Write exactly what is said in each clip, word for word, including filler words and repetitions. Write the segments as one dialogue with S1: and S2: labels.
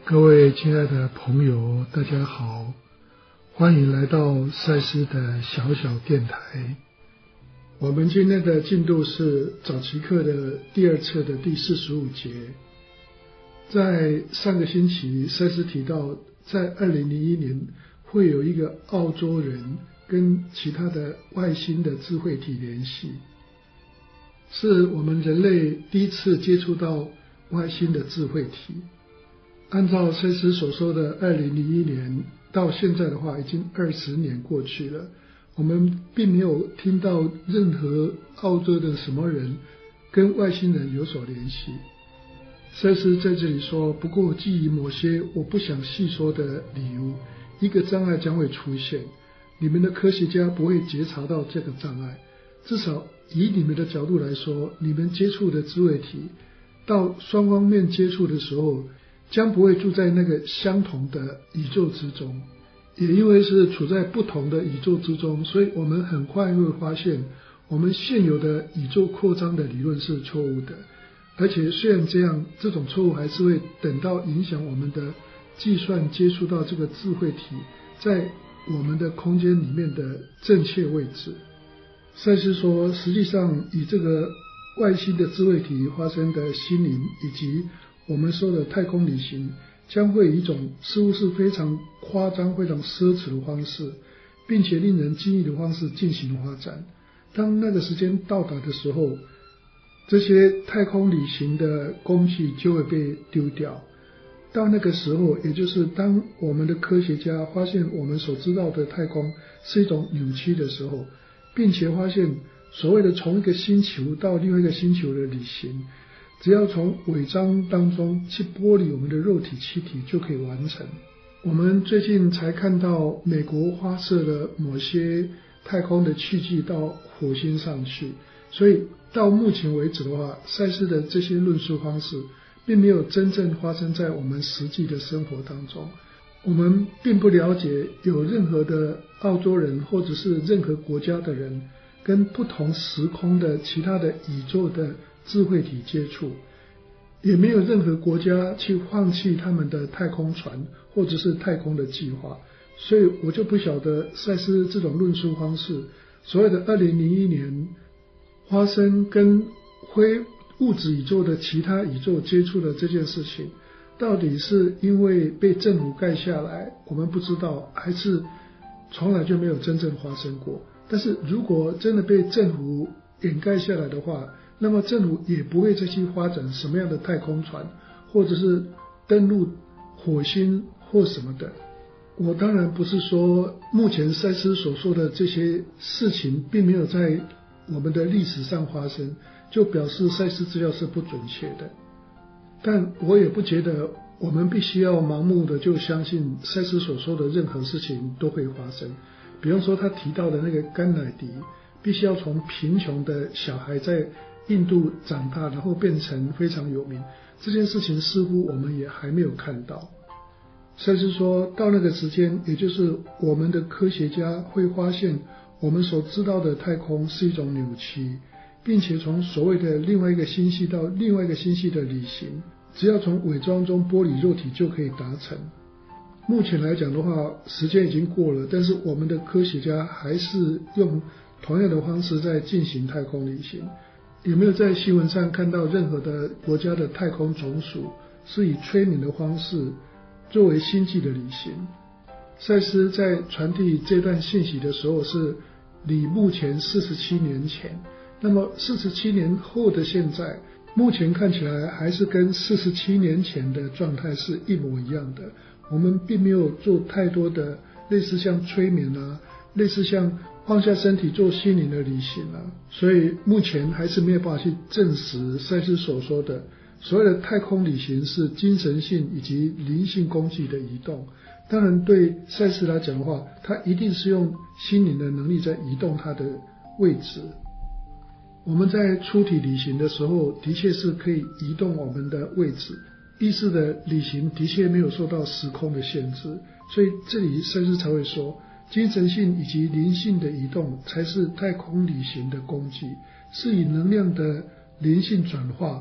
S1: 各位亲爱的朋友，大家好，欢迎来到赛斯的小小电台。我们今天的进度是早期课的第二册的第四十五节。在上个星期，赛斯提到，在二零零一年会有一个澳洲人跟其他的外星的智慧体联系，是我们人类第一次接触到外星的智慧体。按照赛斯所说的二零零一年到现在的话，已经二十年过去了，我们并没有听到任何澳洲的什么人跟外星人有所联系。赛斯在这里说，不过基于某些我不想细说的理由，一个障碍将会出现，你们的科学家不会觉察到这个障碍，至少以你们的角度来说，你们接触的智慧体到双方面接触的时候，将不会住在那个相同的宇宙之中。也因为是处在不同的宇宙之中，所以我们很快会发现我们现有的宇宙扩张的理论是错误的，而且虽然这样，这种错误还是会等到影响我们的计算接触到这个智慧体在我们的空间里面的正确位置。赛斯说，实际上以这个外星的智慧体发生的心灵以及我们说的太空旅行，将会以一种似乎是非常夸张非常奢侈的方式，并且令人惊异的方式进行发展。当那个时间到达的时候，这些太空旅行的工具就会被丢掉。到那个时候，也就是当我们的科学家发现我们所知道的太空是一种扭曲的时候，并且发现所谓的从一个星球到另外一个星球的旅行，只要从伪装当中去剥离我们的肉体气体就可以完成。我们最近才看到美国发射了某些太空的器具到火星上去，所以到目前为止的话，赛斯的这些论述方式并没有真正发生在我们实际的生活当中。我们并不了解有任何的澳洲人或者是任何国家的人跟不同时空的其他的宇宙的智慧体接触，也没有任何国家去放弃他们的太空船或者是太空的计划。所以我就不晓得赛斯这种论述方式，所谓的二零零一年发生跟非物质宇宙的其他宇宙接触的这件事情，到底是因为被政府盖下来我们不知道，还是从来就没有真正发生过。但是如果真的被政府掩盖下来的话，那么政府也不会再去发展什么样的太空船，或者是登陆火星或什么的。我当然不是说目前赛斯所说的这些事情并没有在我们的历史上发生，就表示赛斯资料是不准确的。但我也不觉得我们必须要盲目的就相信赛斯所说的任何事情都会发生。比方说他提到的那个甘乃迪必须要从贫穷的小孩在印度长大，然后变成非常有名，这件事情似乎我们也还没有看到。赛斯说到那个时间，也就是我们的科学家会发现我们所知道的太空是一种扭曲，并且从所谓的另外一个星系到另外一个星系的旅行，只要从伪装中剥离肉体就可以达成。目前来讲的话，时间已经过了，但是我们的科学家还是用同样的方式在进行太空旅行。有没有在新闻上看到任何的国家的太空总署是以催眠的方式作为星际的旅行？赛斯在传递这段信息的时候是离目前四十七年前，那么四十七年后的现在，目前看起来还是跟四十七年前的状态是一模一样的。我们并没有做太多的类似像催眠啊，类似像放下身体做心灵的旅行啊，所以目前还是没有办法去证实赛斯所说的所谓的太空旅行是精神性以及灵性工具的移动。当然对赛斯来讲的话，他一定是用心灵的能力在移动他的位置。我们在出体旅行的时候的确是可以移动我们的位置，意识的旅行的确没有受到时空的限制，所以这里赛斯才会说精神性以及灵性的移动才是太空旅行的工具，是以能量的灵性转化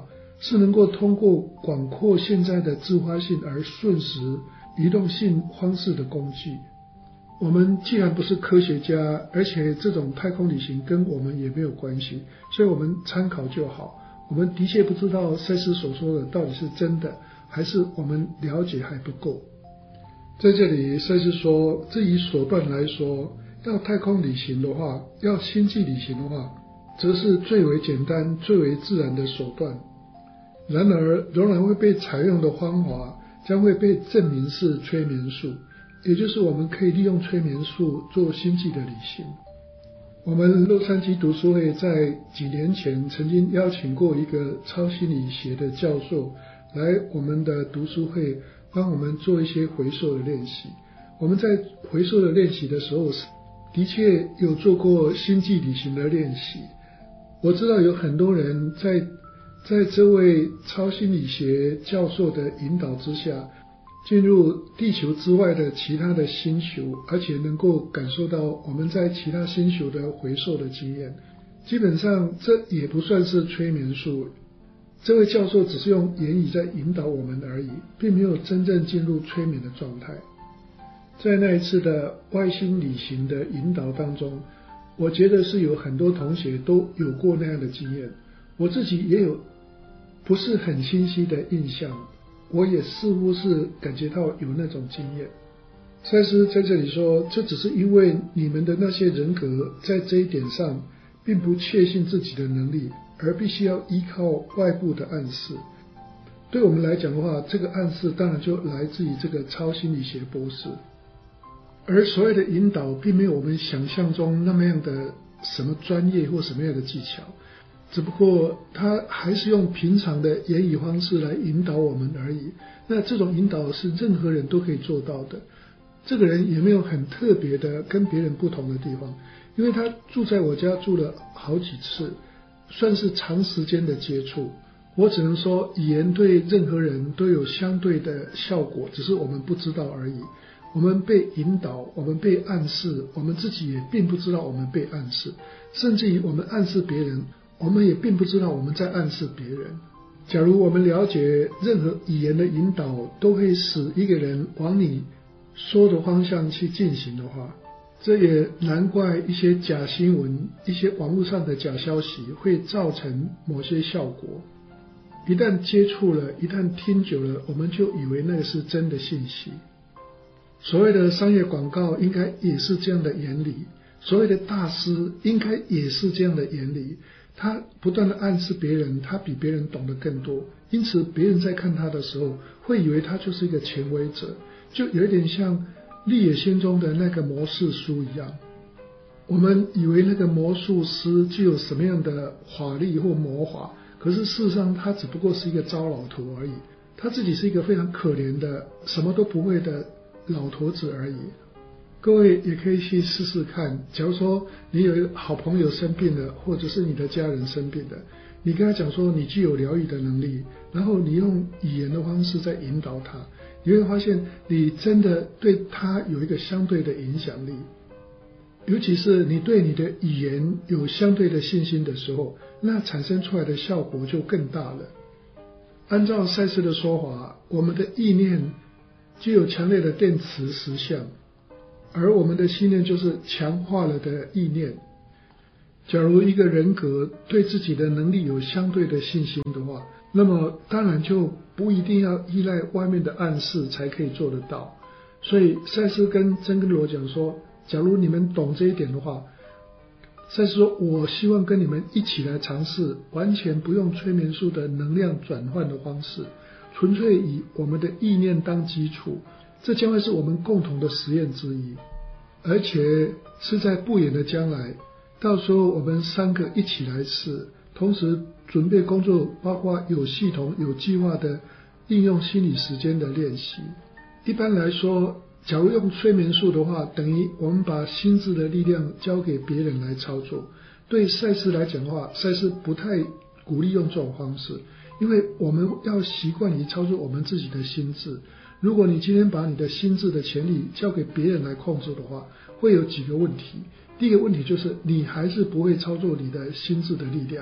S1: 是能够通过广阔现在的自发性而瞬时移动性方式的工具。我们既然不是科学家，而且这种太空旅行跟我们也没有关系，所以我们参考就好。我们的确不知道赛斯所说的到底是真的，还是我们了解还不够。在这里，赛斯说，至于手段来说，要太空旅行的话，要星际旅行的话，则是最为简单、最为自然的手段。然而，仍然会被采用的方法，将会被证明是催眠术，也就是我们可以利用催眠术做星际的旅行。我们洛杉矶读书会在几年前曾经邀请过一个超心理学的教授来我们的读书会，帮我们做一些回溯的练习。我们在回溯的练习的时候，的确有做过星际旅行的练习。我知道有很多人在在这位超心理学教授的引导之下，进入地球之外的其他的星球，而且能够感受到我们在其他星球的回溯的经验。基本上这也不算是催眠术，这位教授只是用言语在引导我们而已，并没有真正进入催眠的状态。在那一次的外星旅行的引导当中，我觉得是有很多同学都有过那样的经验，我自己也有不是很清晰的印象，我也似乎是感觉到有那种经验。赛斯在这里说，这只是因为你们的那些人格在这一点上并不确信自己的能力，而必须要依靠外部的暗示。对我们来讲的话，这个暗示当然就来自于这个超心理学博士。而所谓的引导并没有我们想象中那么样的什么专业或什么样的技巧，只不过他还是用平常的言语方式来引导我们而已。那这种引导是任何人都可以做到的，这个人也没有很特别的跟别人不同的地方，因为他住在我家住了好几次，算是长时间的接触。我只能说语言对任何人都有相对的效果，只是我们不知道而已。我们被引导，我们被暗示，我们自己也并不知道我们被暗示，甚至于我们暗示别人，我们也并不知道我们在暗示别人。假如我们了解任何语言的引导都会使一个人往你说的方向去进行的话，这也难怪一些假新闻，一些网络上的假消息会造成某些效果。一旦接触了，一旦听久了，我们就以为那个是真的信息。所谓的商业广告应该也是这样的原理，所谓的大师应该也是这样的原理。他不断的暗示别人，他比别人懂得更多，因此别人在看他的时候会以为他就是一个权威者，就有点像绿野仙踪的那个魔术书一样。我们以为那个魔术师具有什么样的法力或魔法，可是事实上他只不过是一个糟老头而已，他自己是一个非常可怜的什么都不会的老头子而已。各位也可以去试试看，假如说你有好朋友生病了，或者是你的家人生病了，你跟他讲说你具有疗愈的能力，然后你用语言的方式在引导他，你会发现你真的对他有一个相对的影响力。尤其是你对你的语言有相对的信心的时候，那产生出来的效果就更大了。按照赛斯的说法，我们的意念具有强烈的电磁实相，而我们的信念就是强化了的意念。假如一个人格对自己的能力有相对的信心的话，那么当然就不一定要依赖外面的暗示才可以做得到。所以赛斯跟曾根罗讲说，假如你们懂这一点的话，赛斯说我希望跟你们一起来尝试完全不用催眠术的能量转换的方式，纯粹以我们的意念当基础，这将会是我们共同的实验之一，而且是在不远的将来，到时候我们三个一起来试，同时准备工作，包括有系统有计划的应用心理时间的练习。一般来说，假如用催眠术的话，等于我们把心智的力量交给别人来操作。对赛斯来讲的话，赛斯不太鼓励用这种方式，因为我们要习惯于操作我们自己的心智。如果你今天把你的心智的权利交给别人来控制的话，会有几个问题。第一个问题就是你还是不会操作你的心智的力量。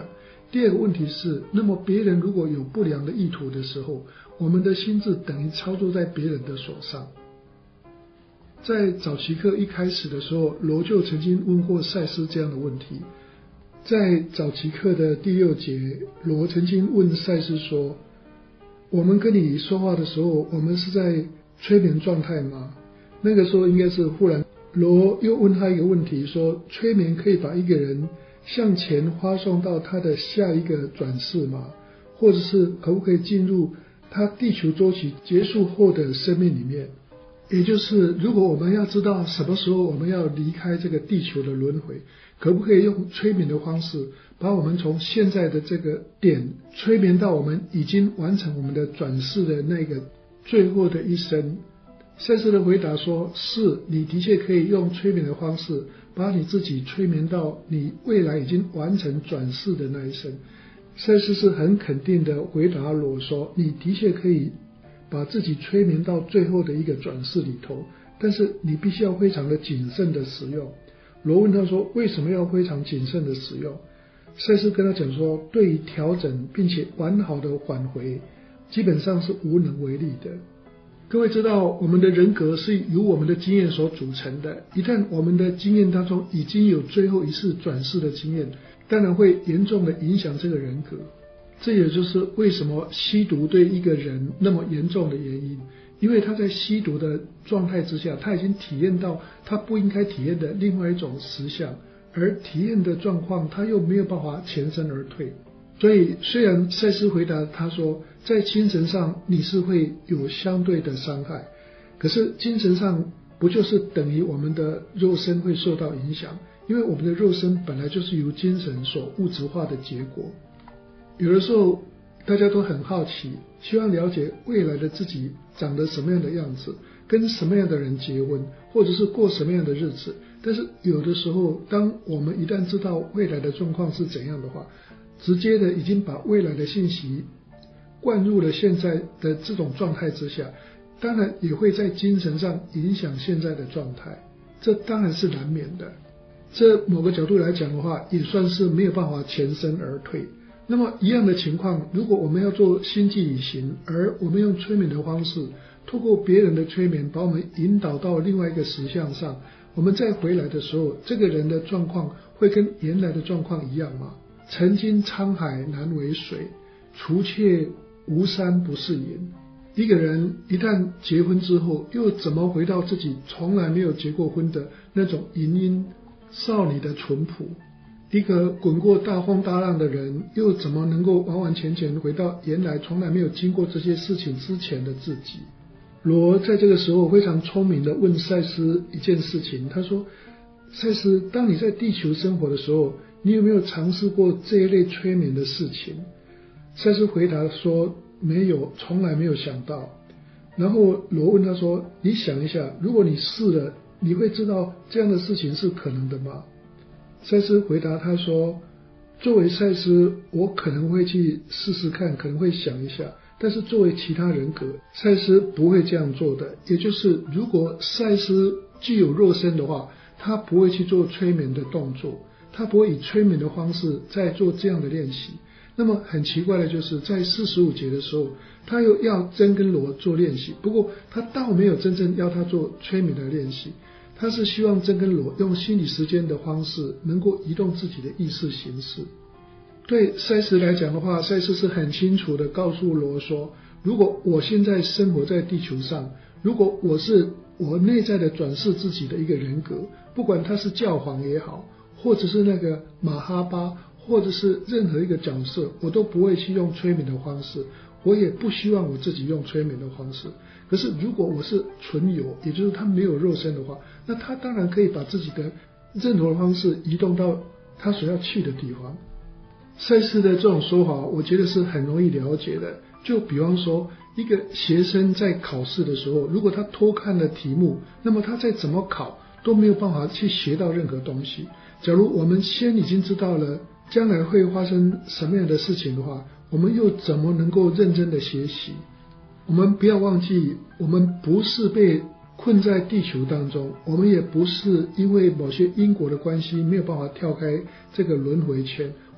S1: 第二个问题是，那么别人如果有不良的意图的时候，我们的心智等于操作在别人的手上。在早期课一开始的时候，罗就曾经问过赛斯这样的问题。在早期课的第六节，罗曾经问赛斯说，我们跟你说话的时候，我们是在催眠状态吗？那个时候应该是忽然，罗又问他一个问题，说催眠可以把一个人向前发送到他的下一个转世吗？或者是可不可以进入他地球周期结束后的生命里面？也就是如果我们要知道什么时候我们要离开这个地球的轮回，可不可以用催眠的方式把我们从现在的这个点催眠到我们已经完成我们的转世的那个最后的一生？赛斯的回答说，是，你的确可以用催眠的方式把你自己催眠到你未来已经完成转世的那一生。赛斯是很肯定的回答罗说，你的确可以把自己催眠到最后的一个转世里头，但是你必须要非常的谨慎的使用。罗问他说，为什么要非常谨慎的使用？赛斯跟他讲说，对于调整并且完好的返回，基本上是无能为力的。各位知道，我们的人格是由我们的经验所组成的，一旦我们的经验当中已经有最后一次转世的经验，当然会严重的影响这个人格。这也就是为什么吸毒对一个人那么严重的原因，因为他在吸毒的状态之下，他已经体验到他不应该体验的另外一种实相，而体验的状况他又没有办法全身而退。所以虽然赛斯回答他说，在精神上你是会有相对的伤害，可是精神上不就是等于我们的肉身会受到影响，因为我们的肉身本来就是由精神所物质化的结果。有的时候大家都很好奇，希望了解未来的自己长得什么样的样子，跟什么样的人结婚，或者是过什么样的日子。但是有的时候当我们一旦知道未来的状况是怎样的话，直接的已经把未来的信息灌入了现在的这种状态之下，当然也会在精神上影响现在的状态，这当然是难免的。这某个角度来讲的话，也算是没有办法全身而退。那么一样的情况，如果我们要做星际旅行，而我们用催眠的方式，透过别人的催眠把我们引导到另外一个实相上，我们再回来的时候，这个人的状况会跟原来的状况一样吗？曾经沧海难为水，除却巫山不是云。一个人一旦结婚之后，又怎么回到自己从来没有结过婚的那种淫阴少女的淳朴？一个滚过大风大浪的人，又怎么能够完完全全回到原来从来没有经过这些事情之前的自己？罗在这个时候非常聪明的问赛斯一件事情，他说，赛斯，当你在地球生活的时候，你有没有尝试过这一类催眠的事情？赛斯回答说，没有，从来没有想到。然后罗问他说，你想一下，如果你试了，你会知道这样的事情是可能的吗？赛斯回答他说，作为赛斯，我可能会去试试看，可能会想一下，但是作为其他人格，赛斯不会这样做的。也就是如果赛斯具有肉身的话，他不会去做催眠的动作，他不会以催眠的方式在做这样的练习。那么很奇怪的就是在四十五节的时候，他又要真跟罗做练习，不过他倒没有真正要他做催眠的练习，他是希望真跟罗用心理时间的方式能够移动自己的意识形式。对赛斯来讲的话，赛斯是很清楚的告诉罗说，如果我现在生活在地球上，如果我是我内在的转世自己的一个人格，不管他是教皇也好，或者是那个马哈巴，或者是任何一个角色，我都不会去用催眠的方式，我也不希望我自己用催眠的方式。可是如果我是纯有，也就是他没有肉身的话，那他当然可以把自己的任何方式移动到他所要去的地方。赛斯的这种说法我觉得是很容易了解的，就比方说一个学生在考试的时候，如果他偷看了题目，那么他再怎么考都没有办法去学到任何东西。假如我们先已经知道了将来会发生什么样的事情的话，我们又怎么能够认真的学习？我们不要忘记，我们不是被困在地球当中，我们也不是因为某些因果的关系没有办法跳开这个轮回圈，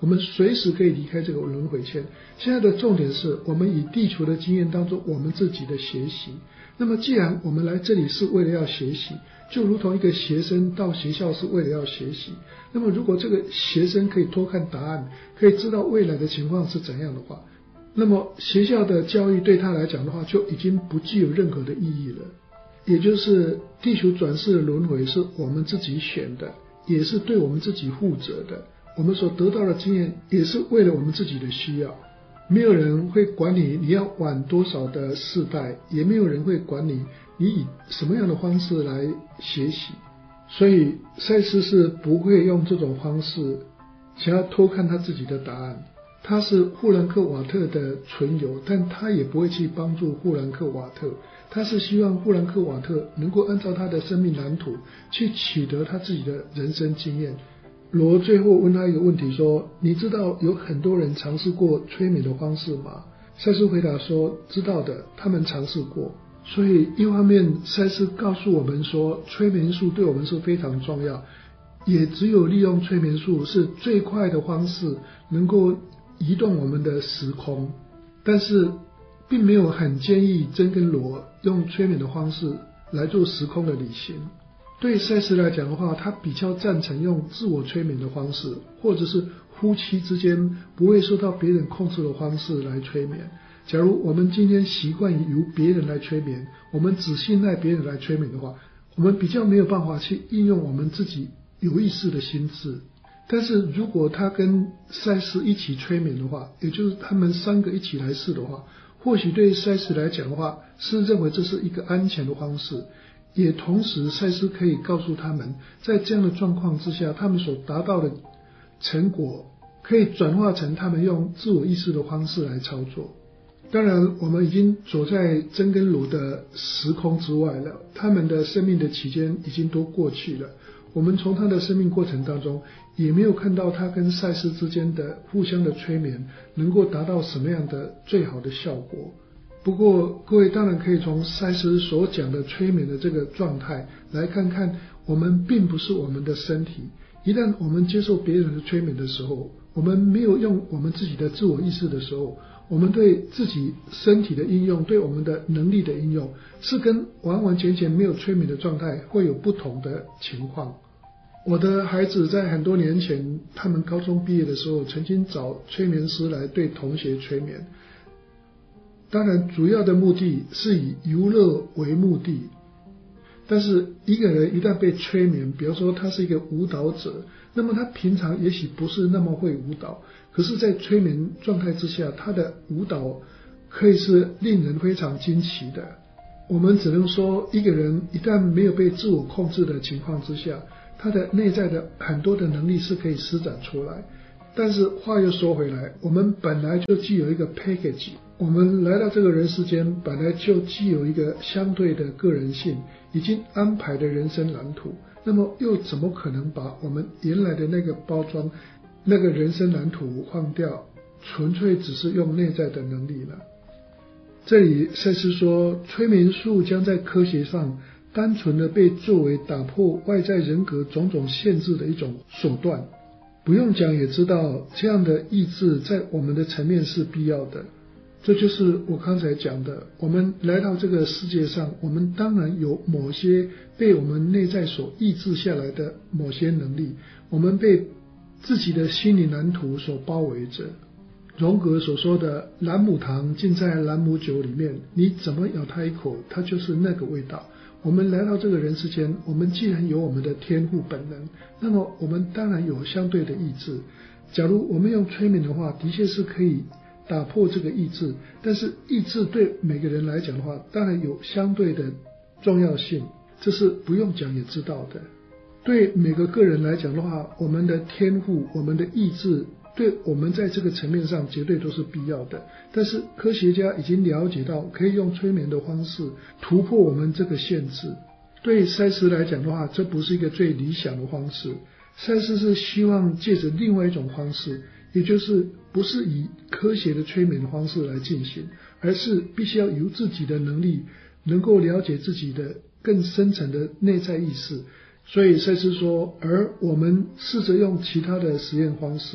S1: 我们随时可以离开这个轮回圈。现在的重点是我们以地球的经验当中我们自己的学习。那么既然我们来这里是为了要学习，就如同一个学生到学校是为了要学习，那么如果这个学生可以偷看答案，可以知道未来的情况是怎样的话，那么学校的教育对他来讲的话就已经不具有任何的意义了。也就是地球转世的轮回是我们自己选的，也是对我们自己负责的，我们所得到的经验也是为了我们自己的需要。没有人会管你你要晚多少的世代，也没有人会管你你以什么样的方式来学习。所以赛斯是不会用这种方式想要偷看他自己的答案。他是富兰克瓦特的存有，但他也不会去帮助富兰克瓦特，他是希望富兰克瓦特能够按照他的生命蓝图去取得他自己的人生经验。罗最后问他一个问题说，你知道有很多人尝试过催眠的方式吗？赛斯回答说，知道的，他们尝试过。所以一方面赛斯告诉我们说，催眠术对我们是非常重要，也只有利用催眠术是最快的方式能够移动我们的时空，但是并没有很建议珍跟罗用催眠的方式来做时空的旅行。对赛斯来讲的话，他比较赞成用自我催眠的方式，或者是夫妻之间不会受到别人控制的方式来催眠。假如我们今天习惯于由别人来催眠，我们只信赖别人来催眠的话，我们比较没有办法去应用我们自己有意识的心智。但是如果他跟赛斯一起催眠的话，也就是他们三个一起来试的话，或许对赛斯来讲的话是认为这是一个安全的方式，也同时赛斯可以告诉他们，在这样的状况之下，他们所达到的成果可以转化成他们用自我意识的方式来操作。当然我们已经走在珍跟罗的时空之外了，他们的生命的期间已经都过去了，我们从他的生命过程当中也没有看到他跟赛斯之间的互相的催眠能够达到什么样的最好的效果。不过各位当然可以从赛斯所讲的催眠的这个状态来看看，我们并不是我们的身体。一旦我们接受别人的催眠的时候，我们没有用我们自己的自我意识的时候，我们对自己身体的应用，对我们的能力的应用，是跟完完全全没有催眠的状态会有不同的情况。我的孩子在很多年前，他们高中毕业的时候，曾经找催眠师来对同学催眠。当然主要的目的是以游乐为目的，但是一个人一旦被催眠，比如说他是一个舞蹈者，那么他平常也许不是那么会舞蹈，可是在催眠状态之下，他的舞蹈可以是令人非常惊奇的。我们只能说，一个人一旦没有被自我控制的情况之下，他的内在的很多的能力是可以施展出来。但是话又说回来，我们本来就具有一个 package， 我们来到这个人世间本来就具有一个相对的个人性，已经安排的人生蓝图，那么又怎么可能把我们原来的那个包装，那个人生蓝图放掉，纯粹只是用内在的能力呢？这里赛斯说，催眠术将在科学上单纯的被作为打破外在人格种种限制的一种手段。不用讲也知道，这样的意志在我们的层面是必要的。这就是我刚才讲的，我们来到这个世界上，我们当然有某些被我们内在所抑制下来的某些能力，我们被自己的心灵蓝图所包围着。荣格所说的兰姆糖浸在兰姆酒里面，你怎么咬它一口，它就是那个味道。我们来到这个人世间，我们既然有我们的天赋本能，那么我们当然有相对的意志。假如我们用催眠的话，的确是可以打破这个意志，但是意志对每个人来讲的话，当然有相对的重要性，这是不用讲也知道的。对每个个人来讲的话，我们的天赋，我们的意志，对我们在这个层面上绝对都是必要的。但是科学家已经了解到，可以用催眠的方式突破我们这个限制。对赛斯来讲的话，这不是一个最理想的方式。赛斯是希望借着另外一种方式，也就是不是以科学的催眠的方式来进行，而是必须要由自己的能力能够了解自己的更深层的内在意识。所以赛斯说，而我们试着用其他的实验方式，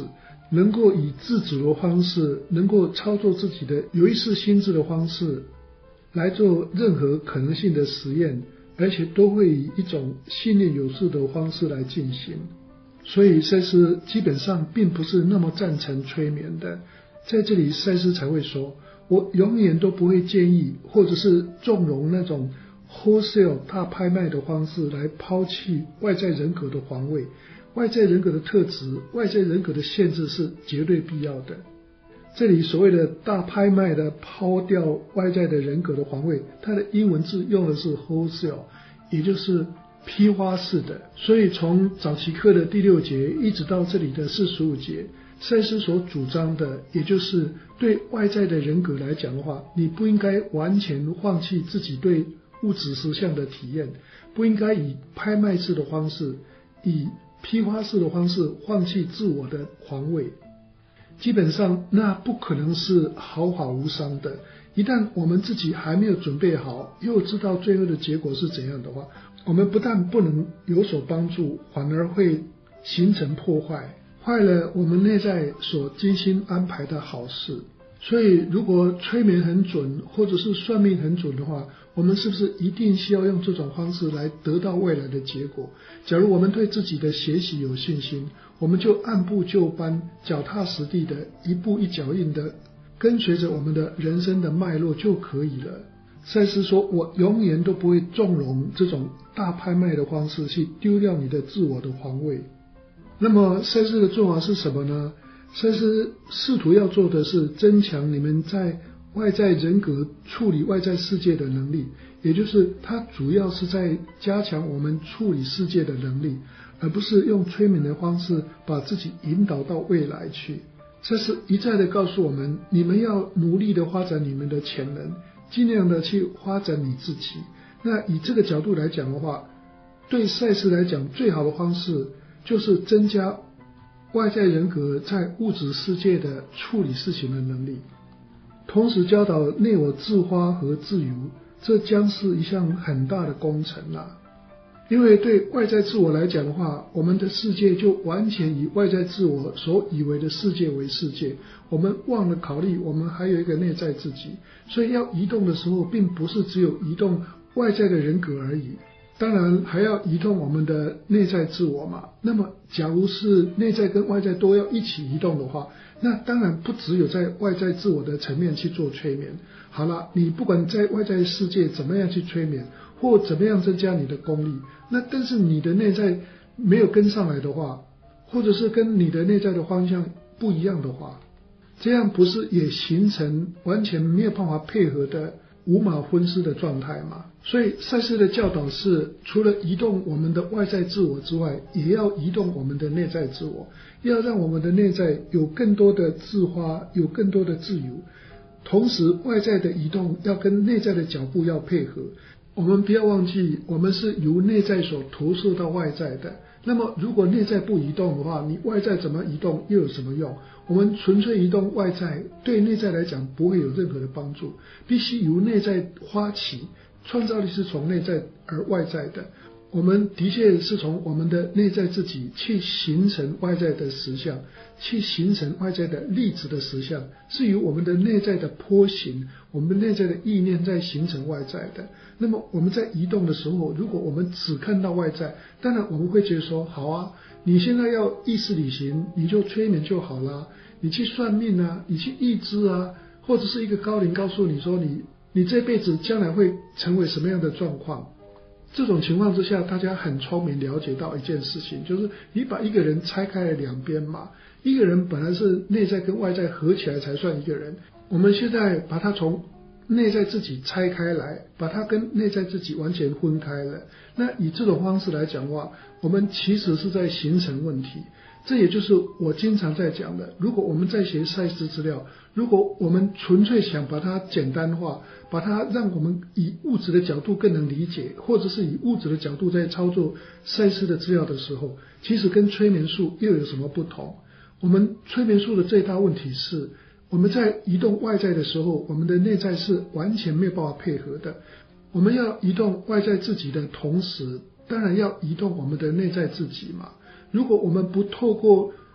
S1: 能够以自主的方式，能够操作自己的有意识心智的方式来做任何可能性的实验，而且都会以一种信念有素的方式来进行。所以赛斯基本上并不是那么赞成催眠的。在这里赛斯才会说，我永远都不会建议或者是纵容那种 wholesale 大拍卖的方式来抛弃外在人格的防卫。外在人格的特质，外在人格的限制是绝对必要的。这里所谓的大拍卖的抛掉外在的人格的防卫，它的英文字用的是 wholesale， 也就是批发式的。所以从早期课的第六节一直到这里的四十五节，赛斯所主张的，也就是对外在的人格来讲的话，你不应该完全放弃自己对物质实相的体验，不应该以拍卖式的方式，以批发式的方式放弃自我的防卫。基本上那不可能是毫发无伤的。一旦我们自己还没有准备好，又知道最后的结果是怎样的话，我们不但不能有所帮助，反而会形成破坏，坏了我们内在所精心安排的好事。所以如果催眠很准，或者是算命很准的话，我们是不是一定需要用这种方式来得到未来的结果？假如我们对自己的学习有信心，我们就按部就班，脚踏实地的，一步一脚印的跟随着我们的人生的脉络就可以了。赛斯说，我永远都不会纵容这种大拍卖的方式去丢掉你的自我的防卫。那么赛斯的做法是什么呢？赛斯试图要做的是增强你们在外在人格处理外在世界的能力，也就是它主要是在加强我们处理世界的能力，而不是用催眠的方式把自己引导到未来去。赛斯一再的告诉我们，你们要努力的发展你们的潜能，尽量的去发展你自己。那以这个角度来讲的话，对赛斯来讲最好的方式就是增加外在人格在物质世界的处理事情的能力，同时教导内我自发和自由，这将是一项很大的工程啊。因为对外在自我来讲的话，我们的世界就完全以外在自我所以为的世界为世界，我们忘了考虑我们还有一个内在自己。所以要移动的时候，并不是只有移动外在的人格而已，当然还要移动我们的内在自我嘛。那么假如是内在跟外在都要一起移动的话，那当然不只有在外在自我的层面去做催眠。好了，你不管在外在世界怎么样去催眠，或怎么样增加你的功力，那但是你的内在没有跟上来的话，或者是跟你的内在的方向不一样的话，这样不是也形成完全没有办法配合的五马分尸的状态吗？所以赛斯的教导是，除了移动我们的外在自我之外，也要移动我们的内在自我，要让我们的内在有更多的自发，有更多的自由。同时外在的移动要跟内在的脚步要配合。我们不要忘记，我们是由内在所投射到外在的。那么如果内在不移动的话，你外在怎么移动又有什么用？我们纯粹移动外在，对内在来讲不会有任何的帮助，必须由内在发起。创造力是从内在而外在的，我们的确是从我们的内在自己去形成外在的实相，去形成外在的粒子的实相，是由我们的内在的波形，我们内在的意念在形成外在的。那么我们在移动的时候，如果我们只看到外在，当然我们会觉得说，好啊，你现在要意识旅行，你就催眠就好啦，你去算命啊，你去预知啊，或者是一个高龄告诉你说你你这辈子将来会成为什么样的状况。这种情况之下，大家很聪明了解到一件事情，就是你把一个人拆开了两边嘛，一个人本来是内在跟外在合起来才算一个人，我们现在把它从内在自己拆开来，把它跟内在自己完全分开了。那以这种方式来讲的话，我们其实是在形成问题。这也就是我经常在讲的，如果我们在学赛斯资料，如果我们纯粹想把它简单化，把它让我们以物质的角度更能理解，或者是以物质的角度在操作赛斯的资料的时候，其实跟催眠术又有什么不同？我们催眠术的最大问题是，我们在移动外在的时候，我们的内在是完全没有办法配合的。我们要移动外在自己的同时，当然要移动我们的内在自己嘛。如果我们不透过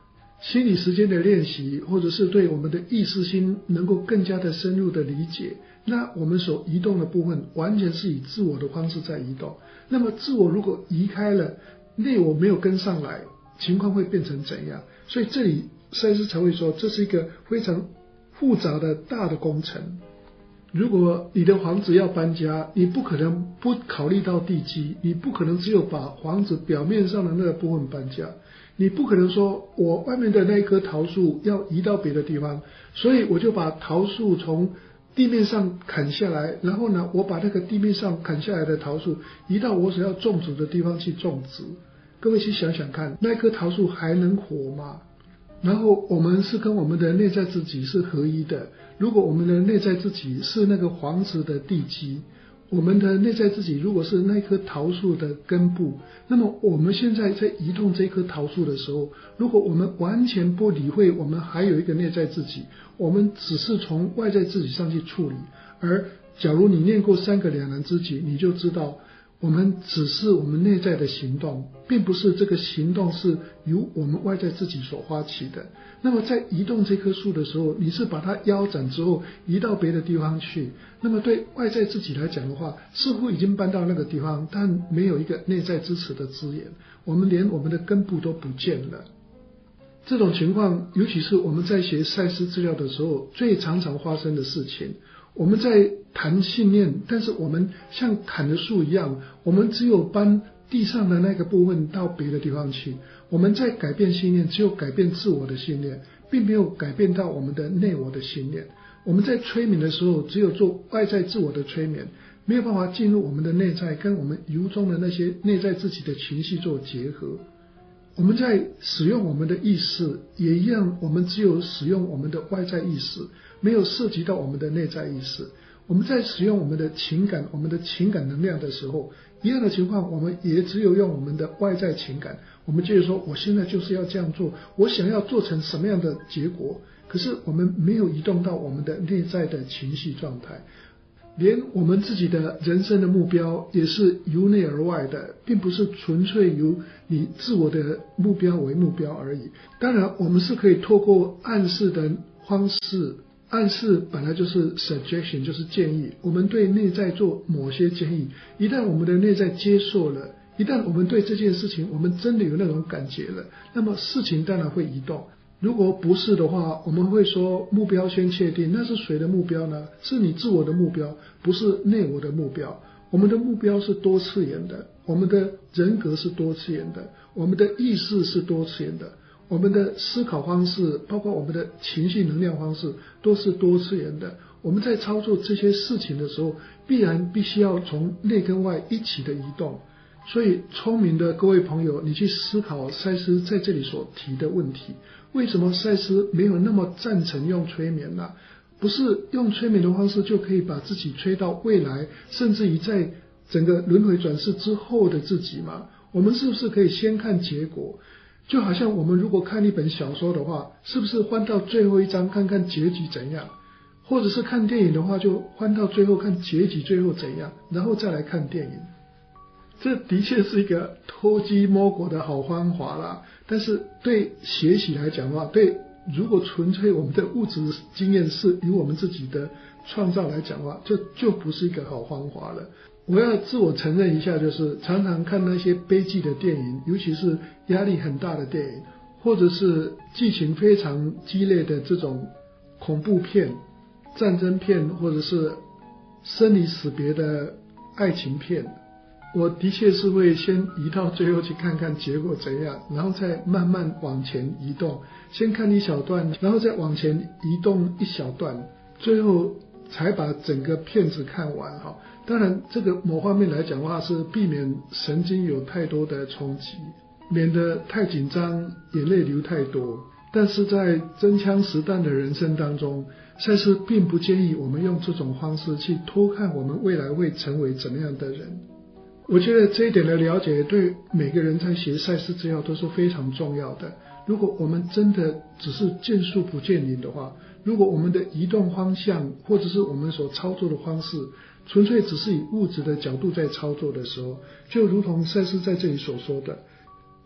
S1: 心理时间的练习，或者是对我们的意识心能够更加的深入的理解，那我们所移动的部分完全是以自我的方式在移动。那么自我如果移开了，内我没有跟上来，情况会变成怎样？所以这里赛斯才会说，这是一个非常复杂的大的工程。如果你的房子要搬家，你不可能不考虑到地基，你不可能只有把房子表面上的那个部分搬家，你不可能说我外面的那一棵桃树要移到别的地方，所以我就把桃树从地面上砍下来，然后呢，我把那个地面上砍下来的桃树移到我所要种植的地方去种植。各位去想想看，那棵桃树还能活吗？然后我们是跟我们的内在自己是合一的。如果我们的内在自己是那个房子的地基，我们的内在自己如果是那棵桃树的根部，那么我们现在在移动这棵桃树的时候，如果我们完全不理会我们还有一个内在自己，我们只是从外在自己上去处理，而假如你念过三个两难之己，你就知道我们只是我们内在的行动，并不是这个行动是由我们外在自己所发起的。那么在移动这棵树的时候，你是把它腰斩之后移到别的地方去，那么对外在自己来讲的话，似乎已经搬到那个地方，但没有一个内在支持的资源，我们连我们的根部都不见了。这种情况尤其是我们在学赛斯资料的时候最常常发生的事情。我们在谈信念，但是我们像砍的树一样，我们只有搬地上的那个部分到别的地方去。我们在改变信念，只有改变自我的信念，并没有改变到我们的内我的信念。我们在催眠的时候，只有做外在自我的催眠，没有办法进入我们的内在，跟我们由衷的那些内在自己的情绪做结合。我们在使用我们的意识也一样，我们只有使用我们的外在意识，没有涉及到我们的内在意识。我们在使用我们的情感，我们的情感能量的时候，一样的情况，我们也只有用我们的外在情感。我们就是说，我现在就是要这样做，我想要做成什么样的结果，可是我们没有移动到我们的内在的情绪状态。连我们自己的人生的目标也是由内而外的，并不是纯粹由你自我的目标为目标而已。当然我们是可以透过暗示的方式，暗示本来就是 suggestion， 就是建议，我们对内在做某些建议，一旦我们的内在接受了，一旦我们对这件事情我们真的有那种感觉了，那么事情当然会移动。如果不是的话，我们会说目标先确定，那是谁的目标呢？是你自我的目标，不是内我的目标。我们的目标是多次元的，我们的人格是多次元的，我们的意识是多次元的，我们的思考方式，包括我们的情绪能量方式，都是多次元的。我们在操作这些事情的时候，必然必须要从内跟外一起的移动。所以聪明的各位朋友，你去思考赛斯在这里所提的问题，为什么赛斯没有那么赞成用催眠呢？不是用催眠的方式就可以把自己催到未来，甚至于在整个轮回转世之后的自己吗？我们是不是可以先看结果？就好像我们如果看一本小说的话，是不是翻到最后一章看看结局怎样？或者是看电影的话，就翻到最后看结局最后怎样，然后再来看电影。这的确是一个偷鸡摸狗的好方法啦，但是对学习来讲的话，对如果纯粹我们的物质经验是由我们自己的创造来讲的话，这就不是一个好方法了。我要自我承认一下，就是常常看那些悲剧的电影，尤其是压力很大的电影，或者是剧情非常激烈的这种恐怖片、战争片，或者是生离死别的爱情片，我的确是会先移到最后去看看结果怎样，然后再慢慢往前移动，先看一小段，然后再往前移动一小段，最后才把整个片子看完哈。当然这个某方面来讲的话，是避免神经有太多的冲击，免得太紧张眼泪流太多。但是在真枪实弹的人生当中，赛斯并不建议我们用这种方式去偷看我们未来会成为怎么样的人。我觉得这一点的了解对每个人在学赛斯资料都是非常重要的。如果我们真的只是见树不见林的话，如果我们的移动方向或者是我们所操作的方式纯粹只是以物质的角度在操作的时候，就如同赛斯在这里所说的，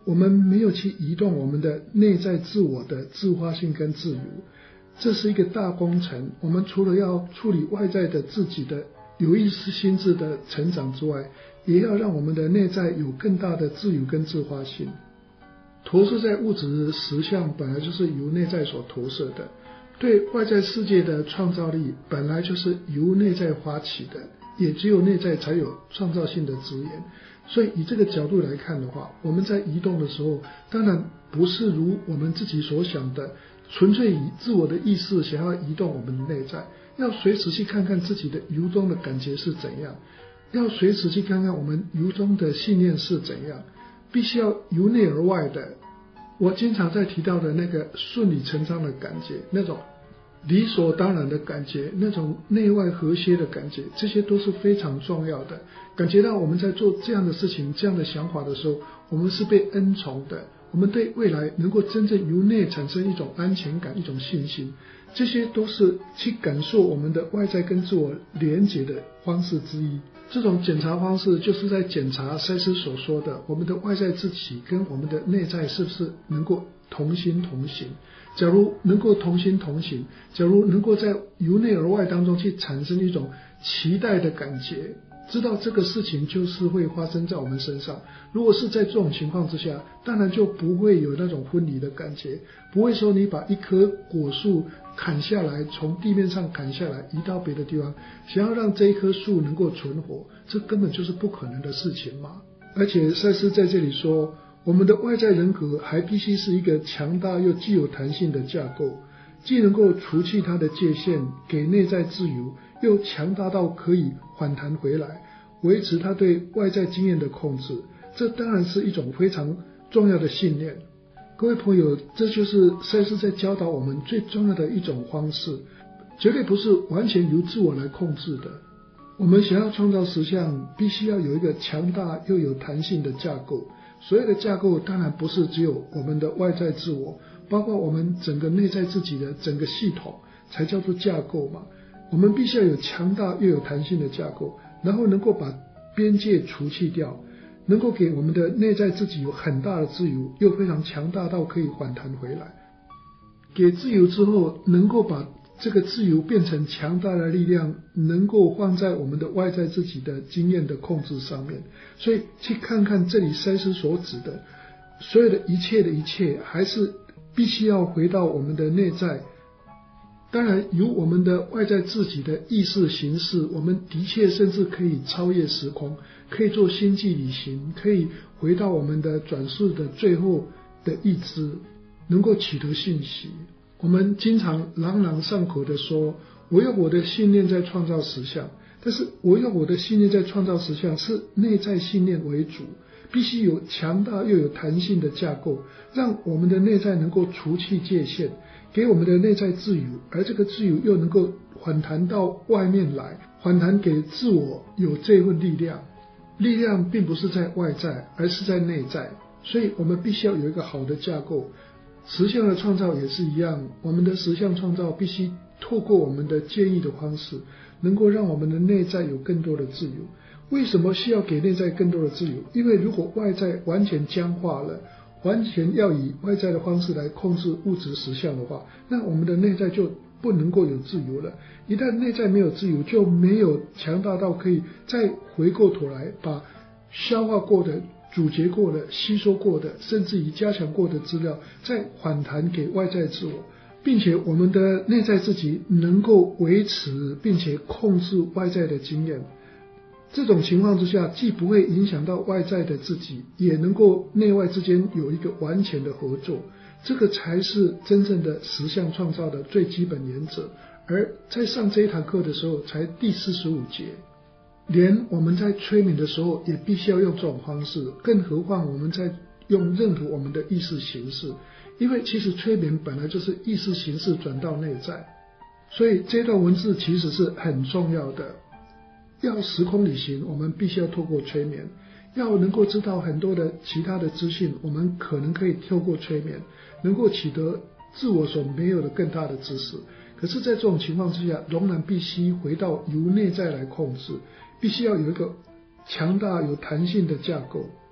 S1: 我们没有去移动我们的内在自我的自发性跟自由，这是一个大工程。我们除了要处理外在的自己的有意识心智的成长之外，也要让我们的内在有更大的自由跟自发性。投射在物质实相本来就是由内在所投射的，对外在世界的创造力本来就是由内在发起的，也只有内在才有创造性的资源。所以以这个角度来看的话，我们在移动的时候，当然不是如我们自己所想的纯粹以自我的意识想要移动我们的内在，要随时去看看自己的由衷的感觉是怎样，要随时去看看我们由衷的信念是怎样，必须要由内而外的。我经常在提到的那个顺理成章的感觉，那种理所当然的感觉，那种内外和谐的感觉，这些都是非常重要的。感觉到我们在做这样的事情，这样的想法的时候，我们是被恩宠的，我们对未来能够真正由内产生一种安全感，一种信心，这些都是去感受我们的外在跟自我连结的方式之一。这种检查方式就是在检查赛斯所说的我们的外在自己跟我们的内在是不是能够同心同行。假如能够同心同行，假如能够在由内而外当中去产生一种期待的感觉，知道这个事情就是会发生在我们身上。如果是在这种情况之下，当然就不会有那种分离的感觉，不会说你把一棵果树砍下来，从地面上砍下来移到别的地方，想要让这一棵树能够存活，这根本就是不可能的事情嘛。而且赛斯在这里说，我们的外在人格还必须是一个强大又具有弹性的架构，既能够除去它的界限，给内在自由，又强大到可以反弹回来，维持它对外在经验的控制。这当然是一种非常重要的信念。各位朋友，这就是赛斯在教导我们最重要的一种方式，绝对不是完全由自我来控制的。我们想要创造实相，必须要有一个强大又有弹性的架构。所谓的架构当然不是只有我们的外在自我，包括我们整个内在自己的整个系统才叫做架构嘛。我们必须要有强大又有弹性的架构，然后能够把边界除去掉，能够给我们的内在自己有很大的自由，又非常强大到可以反弹回来。给自由之后，能够把这个自由变成强大的力量，能够放在我们的外在自己的经验的控制上面。所以去看看这里赛斯所指的所有的一切的一切，还是必须要回到我们的内在。当然由我们的外在自己的意识形式，我们的确甚至可以超越时空，可以做星际旅行，可以回到我们的转世的最后的意志，能够取得信息。我们经常朗朗上口的说，我用我的信念在创造实相，但是我用我的信念在创造实相是内在信念为主，必须有强大又有弹性的架构，让我们的内在能够除去界限，给我们的内在自由，而这个自由又能够反弹到外面来，反弹给自我有这份力量。力量并不是在外在，而是在内在，所以我们必须要有一个好的架构。实相的创造也是一样，我们的实相创造必须透过我们的建议的方式，能够让我们的内在有更多的自由。为什么需要给内在更多的自由？因为如果外在完全僵化了，完全要以外在的方式来控制物质实相的话，那我们的内在就不能够有自由了。一旦内在没有自由，就没有强大到可以再回过头来把消化过的、咀嚼过的、吸收过的，甚至于加强过的资料再反弹给外在自我，并且我们的内在自己能够维持并且控制外在的经验。这种情况之下，既不会影响到外在的自己，也能够内外之间有一个完全的合作，这个才是真正的实相创造的最基本原则。而在上这一堂课的时候，才第四十五节，连我们在催眠的时候也必须要用这种方式，更何况我们在用任何我们的意识形式，因为其实催眠本来就是意识形式转到内在，所以这段文字其实是很重要的。要时空旅行，我们必须要透过催眠；要能够知道很多的其他的资讯，我们可能可以透过催眠，能够取得自我所没有的更大的知识。可是在这种情况之下，仍然必须回到由内在来控制，必须要有一个强大有弹性的架构。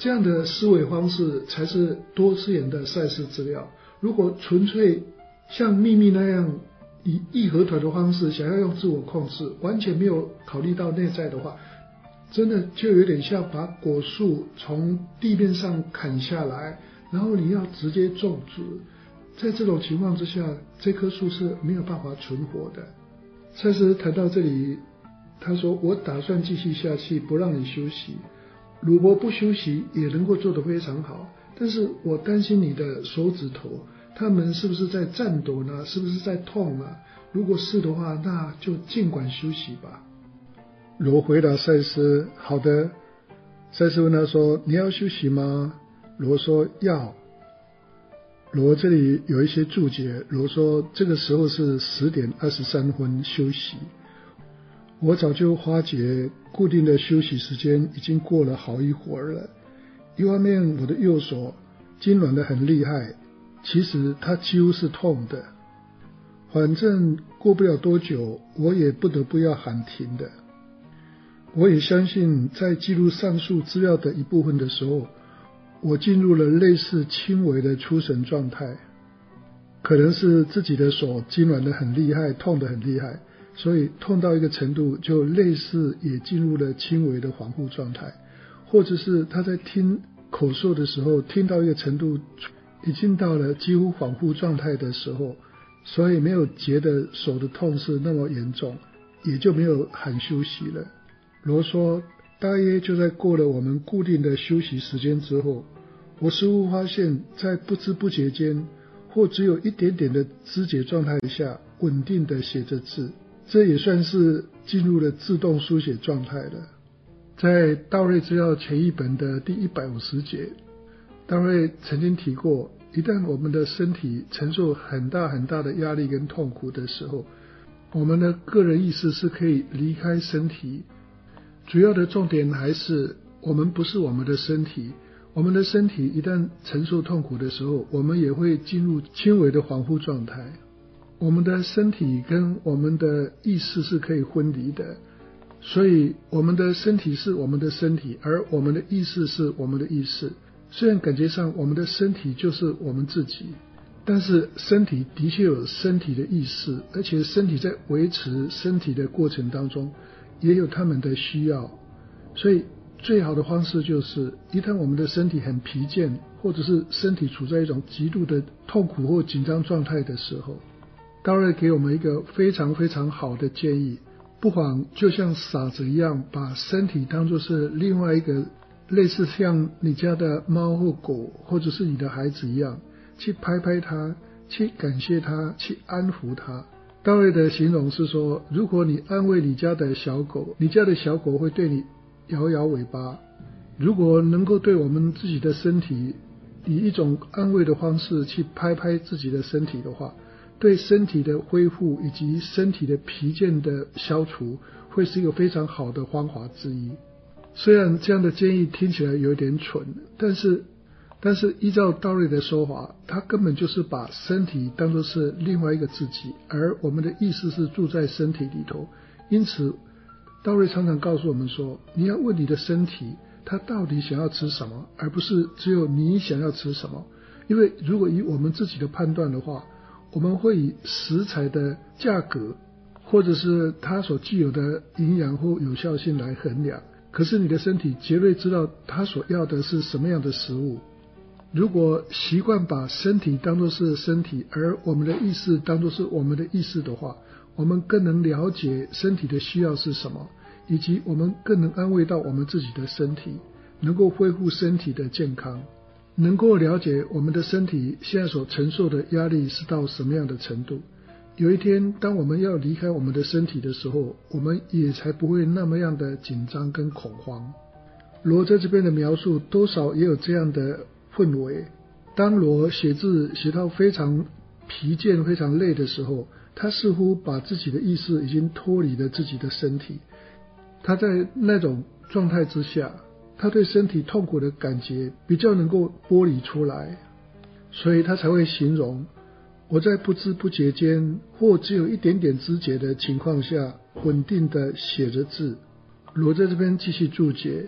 S1: 这样的思维方式才是多次元的赛事资料。如果纯粹像秘密那样以义和团的方式想要用自我控制，完全没有考虑到内在的话，真的就有点像把果树从地面上砍下来，然后你要直接种植。在这种情况之下，这棵树是没有办法存活的。赛斯谈到这里，他说：我打算继续下去，不让你休息。鲁伯不休息也能够做得非常好，但是我担心你的手指头，他们是不是在颤抖呢？是不是在痛呢？如果是的话，那就尽管休息吧。罗回答赛斯：好的。赛斯问他说：你要休息吗？罗说要。罗这里有一些注解，罗说这个时候是十点二十三分休息。我早就发觉固定的休息时间已经过了好一会儿了。一方面我的右手痉挛得很厉害，其实它几乎是痛的，反正过不了多久我也不得不要喊停的。我也相信在记录上述资料的一部分的时候，我进入了类似轻微的出神状态，可能是自己的手痉挛得很厉害，痛得很厉害，所以痛到一个程度就类似也进入了轻微的恍惚状态，或者是他在听口授的时候听到一个程度已经到了几乎恍惚状态的时候，所以没有觉得手的痛是那么严重，也就没有喊休息了。罗说大约就在过了我们固定的休息时间之后，我似乎发现在不知不觉间或只有一点点的肢解状态下稳定的写着字，这也算是进入了自动书写状态了。在道瑞资料前一本的第一百五十节，道瑞曾经提过，一旦我们的身体承受很大很大的压力跟痛苦的时候，我们的个人意识是可以离开身体。主要的重点还是我们不是我们的身体，我们的身体一旦承受痛苦的时候，我们也会进入轻微的恍惚状态。我们的身体跟我们的意识是可以分离的，所以我们的身体是我们的身体，而我们的意识是我们的意识。虽然感觉上我们的身体就是我们自己，但是身体的确有身体的意识，而且身体在维持身体的过程当中也有他们的需要。所以最好的方式就是，一旦我们的身体很疲倦，或者是身体处在一种极度的痛苦或紧张状态的时候，道瑞给我们一个非常非常好的建议，不妨就像傻子一样，把身体当作是另外一个类似像你家的猫或狗，或者是你的孩子一样，去拍拍它，去感谢它，去安抚它。道瑞的形容是说，如果你安慰你家的小狗，你家的小狗会对你摇摇尾巴。如果能够对我们自己的身体以一种安慰的方式去拍拍自己的身体的话，对身体的恢复以及身体的疲倦的消除会是一个非常好的方法之一。虽然这样的建议听起来有点蠢，但是但是依照道瑞的说法，他根本就是把身体当作是另外一个自己，而我们的意识是住在身体里头。因此道瑞常常告诉我们说，你要问你的身体它到底想要吃什么，而不是只有你想要吃什么。因为如果以我们自己的判断的话，我们会以食材的价格或者是它所具有的营养或有效性来衡量，可是你的身体绝对知道它所要的是什么样的食物。如果习惯把身体当作是身体，而我们的意识当作是我们的意识的话，我们更能了解身体的需要是什么，以及我们更能安慰到我们自己的身体，能够恢复身体的健康，能够了解我们的身体现在所承受的压力是到什么样的程度。有一天当我们要离开我们的身体的时候，我们也才不会那么样的紧张跟恐慌。罗在这边的描述多少也有这样的氛围。当罗写字写到非常疲倦非常累的时候，他似乎把自己的意识已经脱离了自己的身体，他在那种状态之下，他对身体痛苦的感觉比较能够剥离出来，所以他才会形容，我在不知不觉间或只有一点点知觉的情况下稳定的写着字。罗在这边继续注解，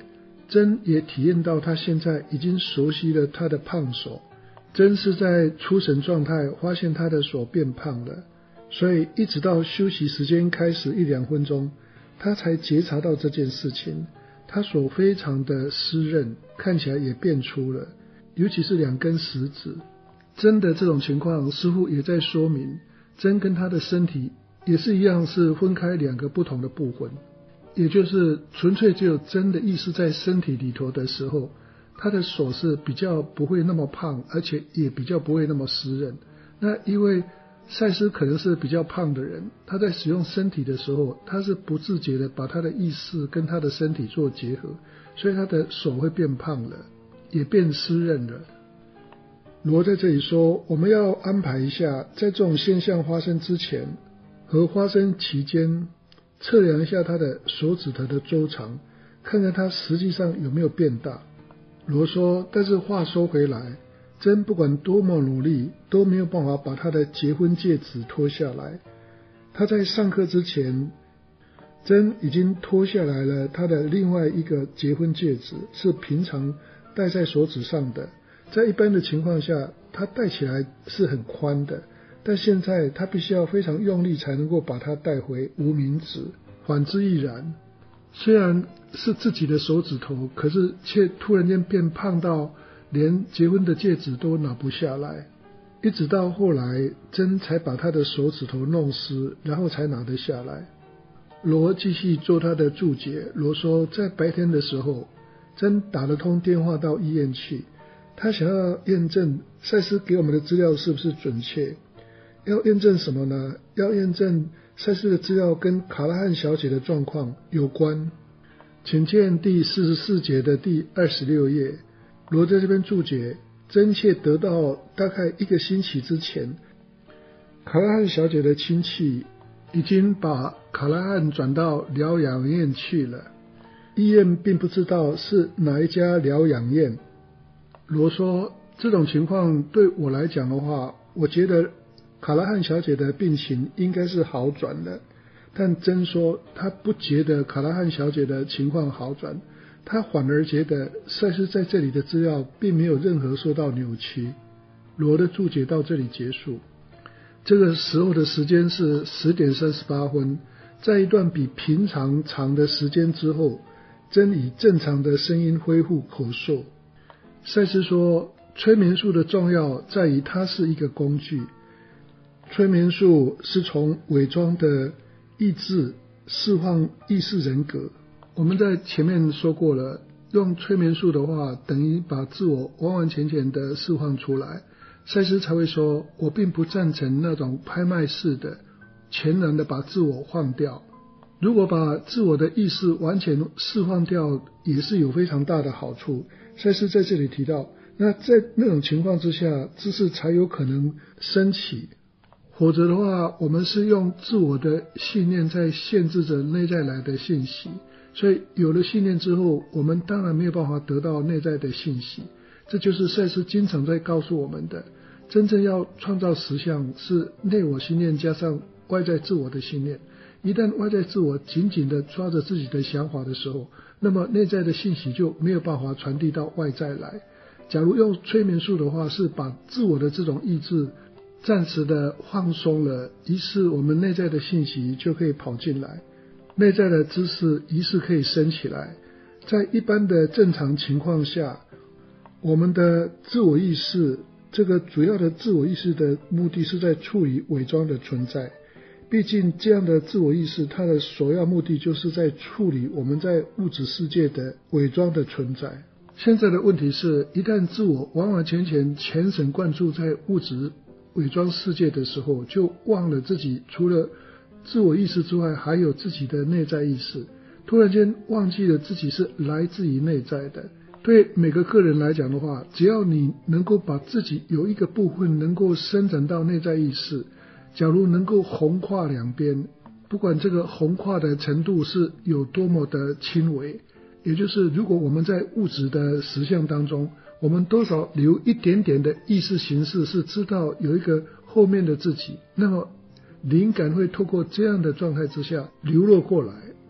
S1: 真也体验到他现在已经熟悉了他的胖手。真是在出神状态发现他的手变胖了，所以一直到休息时间开始一两分钟，他才觉察到这件事情。他手非常的湿润，看起来也变粗了，尤其是两根食指。真的这种情况似乎也在说明，真跟他的身体也是一样，是分开两个不同的部分，也就是纯粹只有真的意识在身体里头的时候，他的手是比较不会那么胖，而且也比较不会那么湿润。那因为赛斯可能是比较胖的人，他在使用身体的时候，他是不自觉的把他的意识跟他的身体做结合，所以他的手会变胖了，也变湿润了。罗在这里说，我们要安排一下，在这种现象发生之前和发生期间，测量一下他的手指头的周长，看看他实际上有没有变大。罗说，但是话说回来，真不管多么努力，都没有办法把他的结婚戒指脱下来。他在上课之前，真已经脱下来了他的另外一个结婚戒指，是平常戴在手指上的。在一般的情况下，他戴起来是很宽的，但现在他必须要非常用力才能够把它戴回无名指，反之亦然。虽然是自己的手指头，可是却突然间变胖到连结婚的戒指都拿不下来，一直到后来真才把他的手指头弄湿，然后才拿得下来。罗继续做他的注解。罗说，在白天的时候，真打了通电话到医院去，他想要验证赛斯给我们的资料是不是准确。要验证什么呢？要验证赛斯的资料跟卡拉汉小姐的状况有关。请见第四十四节的第二十六页。罗在这边注解，真切得到大概一个星期之前，卡拉汉小姐的亲戚已经把卡拉汉转到疗养院去了，医院并不知道是哪一家疗养院。罗说，这种情况对我来讲的话，我觉得卡拉汉小姐的病情应该是好转了，但真说他不觉得卡拉汉小姐的情况好转，他反而觉得赛斯在这里的资料并没有任何受到扭曲。罗的注解到这里结束。这个时候的时间是十点三十八分，在一段比平常长的时间之后，真以正常的声音恢复口述。赛斯说，催眠术的重要在于它是一个工具。催眠术是从伪装的意志释放意识人格。我们在前面说过了，用催眠术的话，等于把自我完完全全的释放出来。赛斯才会说，我并不赞成那种拍卖式的全然的把自我放掉。如果把自我的意识完全释放掉，也是有非常大的好处。赛斯在这里提到，那在那种情况之下，知识才有可能升起。否则的话，我们是用自我的信念在限制着内在来的信息，所以有了信念之后，我们当然没有办法得到内在的信息。这就是赛斯经常在告诉我们的，真正要创造实相是内我信念加上外在自我的信念。一旦外在自我紧紧地抓着自己的想法的时候，那么内在的信息就没有办法传递到外在来。假如用催眠术的话，是把自我的这种意志暂时的放松了，于是我们内在的信息就可以跑进来，内在的知识于是可以升起来。在一般的正常情况下，我们的自我意识，这个主要的自我意识的目的是在处理伪装的存在。毕竟这样的自我意识，它的首要目的就是在处理我们在物质世界的伪装的存在。现在的问题是，一旦自我完完全全全神贯注在物质伪装世界的时候，就忘了自己除了自我意识之外，还有自己的内在意识，突然间忘记了自己是来自于内在的。对每个个人来讲的话，只要你能够把自己有一个部分能够伸展到内在意识，假如能够横跨两边，不管这个横跨的程度是有多么的轻微，也就是如果我们在物质的实相当中，我们多少留一点点的意识形式是知道有一个后面的自己，那么灵感会透过这样的状态之下流落过来。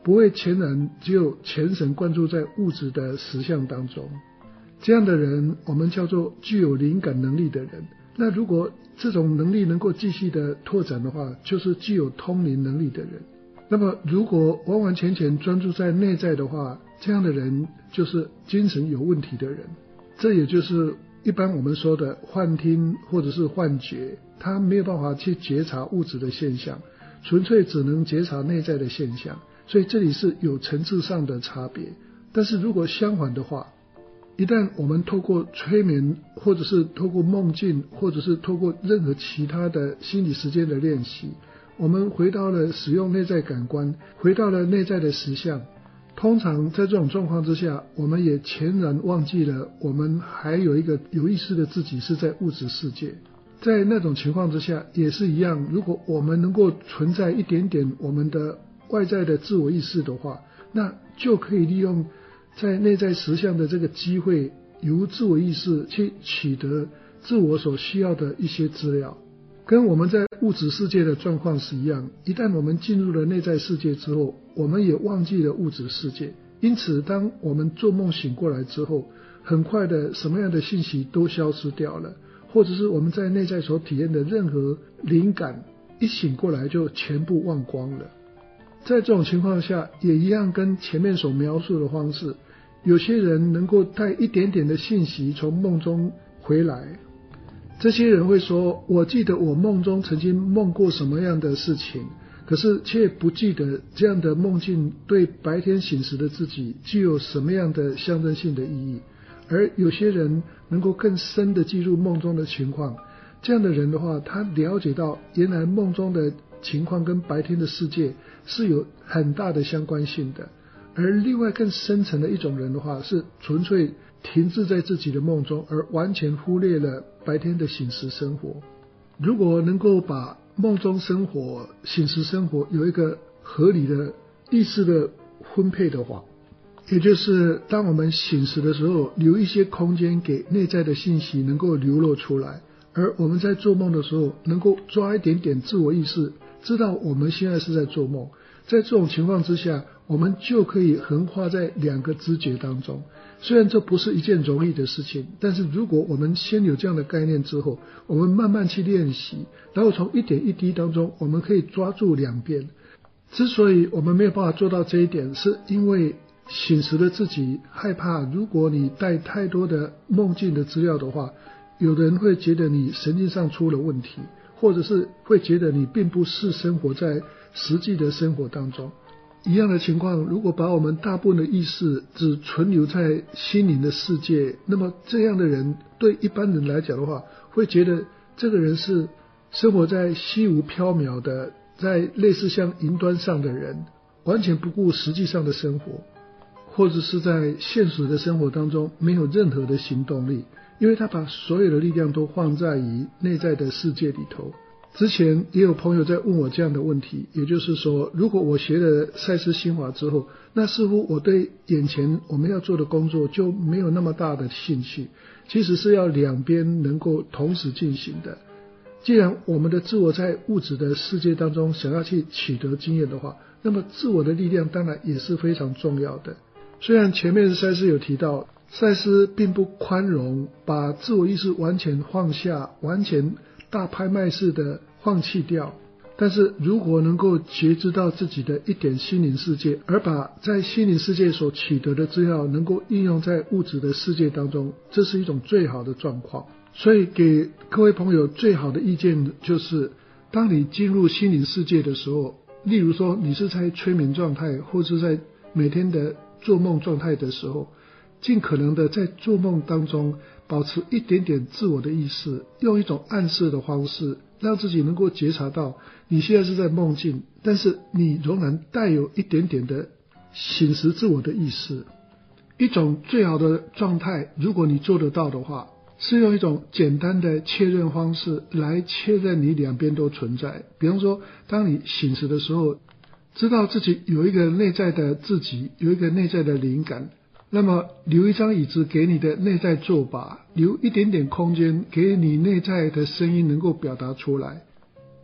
S1: 不会全然只有全神贯注在物质的实相当中。这样的人我们叫做具有灵感能力的人。那如果这种能力能够继续的拓展的话，就是具有通灵能力的人。那么如果完完全全专注在内在的话，这样的人就是精神有问题的人。这也就是一般我们说的幻听或者是幻觉，他没有办法去觉察物质的现象，纯粹只能觉察内在的现象。所以这里是有层次上的差别。但是如果相反的话，一旦我们透过催眠，或者是透过梦境，或者是透过任何其他的心理实践的练习，我们回到了使用内在感官，回到了内在的实相，通常在这种状况之下，我们也全然忘记了我们还有一个有意识的自己是在物质世界。在那种情况之下也是一样，如果我们能够存在一点点我们的外在的自我意识的话，那就可以利用在内在实相的这个机会，由自我意识去取得自我所需要的一些资料。跟我们在物质世界的状况是一样，一旦我们进入了内在世界之后，我们也忘记了物质世界。因此当我们做梦醒过来之后，很快的什么样的信息都消失掉了，或者是我们在内在所体验的任何灵感，一醒过来就全部忘光了。在这种情况下也一样，跟前面所描述的方式，有些人能够带一点点的信息从梦中回来。这些人会说，我记得我梦中曾经梦过什么样的事情，可是却不记得这样的梦境对白天醒时的自己具有什么样的象征性的意义。而有些人能够更深的记录梦中的情况，这样的人的话，他了解到原来梦中的情况跟白天的世界是有很大的相关性的。而另外更深层的一种人的话，是纯粹停滞在自己的梦中，而完全忽略了白天的醒时生活。如果能够把梦中生活、醒时生活有一个合理的意识的分配的话，也就是当我们醒时的时候，留一些空间给内在的信息能够流露出来，而我们在做梦的时候能够抓一点点自我意识，知道我们现在是在做梦。在这种情况之下，我们就可以横跨在两个知觉当中。虽然这不是一件容易的事情，但是如果我们先有这样的概念之后，我们慢慢去练习，然后从一点一滴当中，我们可以抓住两边。之所以我们没有办法做到这一点，是因为醒时的自己害怕，如果你带太多的梦境的资料的话，有的人会觉得你神经上出了问题，或者是会觉得你并不是生活在实际的生活当中。一样的情况，如果把我们大部分的意识只存留在心灵的世界，那么这样的人对一般人来讲的话，会觉得这个人是生活在虚无缥缈的，在类似像云端上的人，完全不顾实际上的生活，或者是在现实的生活当中没有任何的行动力，因为他把所有的力量都放在于内在的世界里头。之前也有朋友在问我这样的问题，也就是说，如果我学了赛斯心法之后，那似乎我对眼前我们要做的工作就没有那么大的兴趣。其实是要两边能够同时进行的。既然我们的自我在物质的世界当中想要去取得经验的话，那么自我的力量当然也是非常重要的。虽然前面赛斯有提到，赛斯并不宽容把自我意识完全放下，完全大拍卖式的放弃掉，但是如果能够觉知到自己的一点心灵世界，而把在心灵世界所取得的资料能够应用在物质的世界当中，这是一种最好的状况。所以给各位朋友最好的意见就是，当你进入心灵世界的时候，例如说你是在催眠状态，或是在每天的做梦状态的时候，尽可能的在做梦当中保持一点点自我的意识，用一种暗示的方式让自己能够觉察到你现在是在梦境，但是你仍然带有一点点的醒时自我的意识。一种最好的状态，如果你做得到的话，是用一种简单的确认方式来确认你两边都存在。比方说，当你醒时的时候，知道自己有一个内在的自己，有一个内在的灵感，那么留一张椅子给你的内在坐把，留一点点空间给你内在的声音能够表达出来。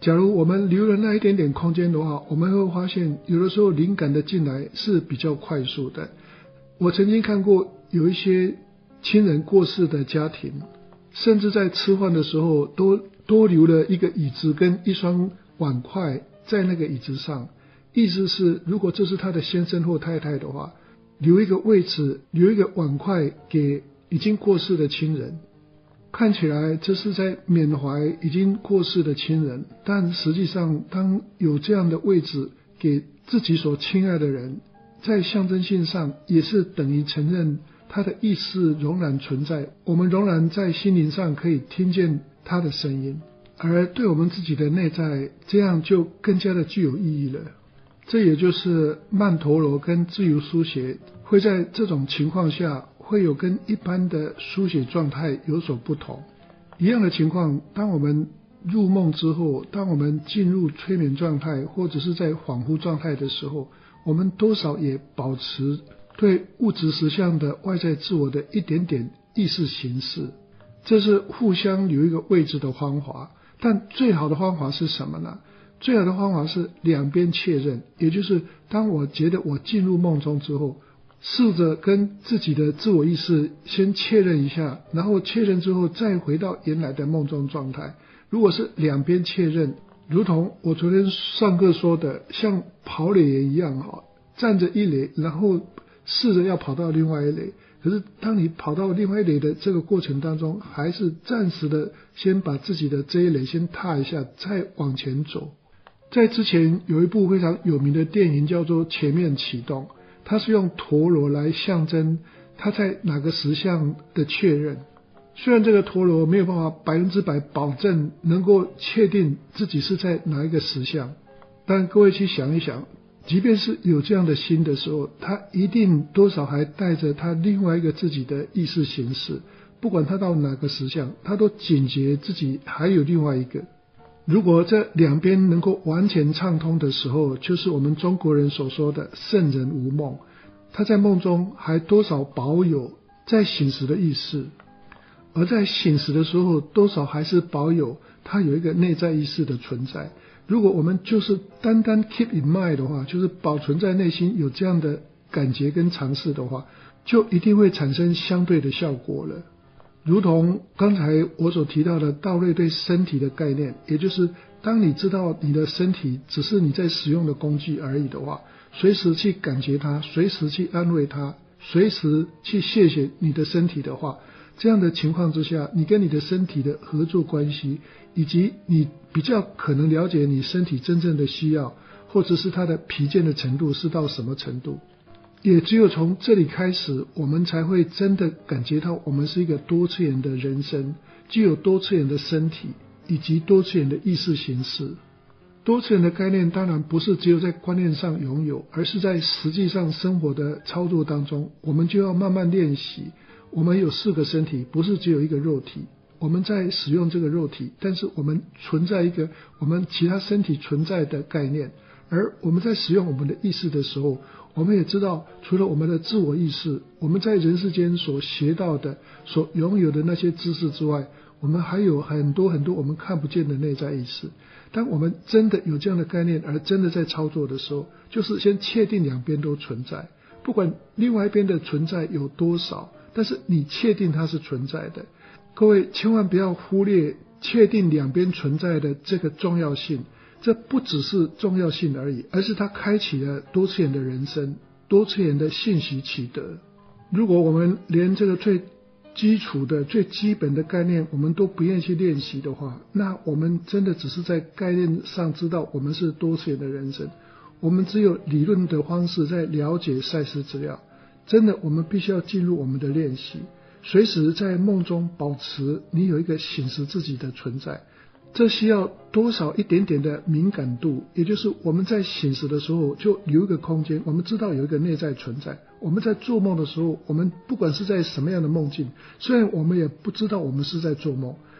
S1: 假如我们留了那一点点空间的话，我们会发现有的时候灵感的进来是比较快速的。我曾经看过有一些亲人过世的家庭，甚至在吃饭的时候都多留了一个椅子跟一双碗筷在那个椅子上，意思是如果这是他的先生或太太的话，留一个位置，留一个碗筷给已经过世的亲人。看起来这是在缅怀已经过世的亲人，但实际上当有这样的位置给自己所亲爱的人，在象征性上也是等于承认他的意识仍然存在，我们仍然在心灵上可以听见他的声音，而对我们自己的内在，这样就更加的具有意义了。这也就是曼陀罗跟自由书写会在这种情况下会有跟一般的书写状态有所不同。一样的情况，当我们入梦之后，当我们进入催眠状态或者是在恍惚状态的时候，我们多少也保持对物质实相的外在自我的一点点意识形式，这是互相有一个位置的方法。但最好的方法是什么呢？最好的方法是两边确认，也就是当我觉得我进入梦中之后，试着跟自己的自我意识先确认一下，然后确认之后再回到原来的梦中状态。如果是两边确认，如同我昨天上课说的，像跑垒一样，站着一垒，然后试着要跑到另外一垒，可是当你跑到另外一垒的这个过程当中，还是暂时的先把自己的这一垒先踏一下，再往前走。在之前有一部非常有名的电影叫做《全面启动》，它是用陀螺来象征它在哪个实相的确认。虽然这个陀螺没有办法百分之百保证能够确定自己是在哪一个实相，但各位去想一想，即便是有这样的心的时候，他一定多少还带着他另外一个自己的意识形式，不管他到哪个实相，他都警觉自己还有另外一个。如果这两边能够完全畅通的时候，就是我们中国人所说的圣人无梦，他在梦中还多少保有在醒时的意识，而在醒时的时候多少还是保有他有一个内在意识的存在。如果我们就是单单 keep in mind 的话，就是保存在内心有这样的感觉跟尝试的话，就一定会产生相对的效果了。如同刚才我所提到的道瑞对身体的概念，也就是当你知道你的身体只是你在使用的工具而已的话，随时去感觉它，随时去安慰它，随时去谢谢你的身体的话，这样的情况之下，你跟你的身体的合作关系，以及你比较可能了解你身体真正的需要，或者是它的疲倦的程度是到什么程度。也只有从这里开始，我们才会真的感觉到我们是一个多次元的人生，具有多次元的身体以及多次元的意识形式。多次元的概念当然不是只有在观念上拥有，而是在实际上生活的操作当中，我们就要慢慢练习。我们有四个身体，不是只有一个肉体，我们在使用这个肉体，但是我们存在一个我们其他身体存在的概念，而我们在使用我们的意识的时候，我们也知道除了我们的自我意识，我们在人世间所学到的所拥有的那些知识之外，我们还有很多很多我们看不见的内在意识。当我们真的有这样的概念而真的在操作的时候，就是先确定两边都存在，不管另外一边的存在有多少，但是你确定它是存在的。各位千万不要忽略确定两边存在的这个重要性，这不只是重要性而已，而是它开启了多次元的人生，多次元的信息取得。如果我们连这个最基础的最基本的概念我们都不愿意去练习的话，那我们真的只是在概念上知道我们是多次元的人生，我们只有理论的方式在了解赛斯资料。真的我们必须要进入我们的练习，随时在梦中保持你有一个醒时自己的存在。这需要多少一点点的敏感度，也就是我们在醒时的时候就留一个空间，我们知道有一个内在存在。我们在做梦的时候，我们不管是在什么样的梦境，虽然我们也不知道我们是在做梦，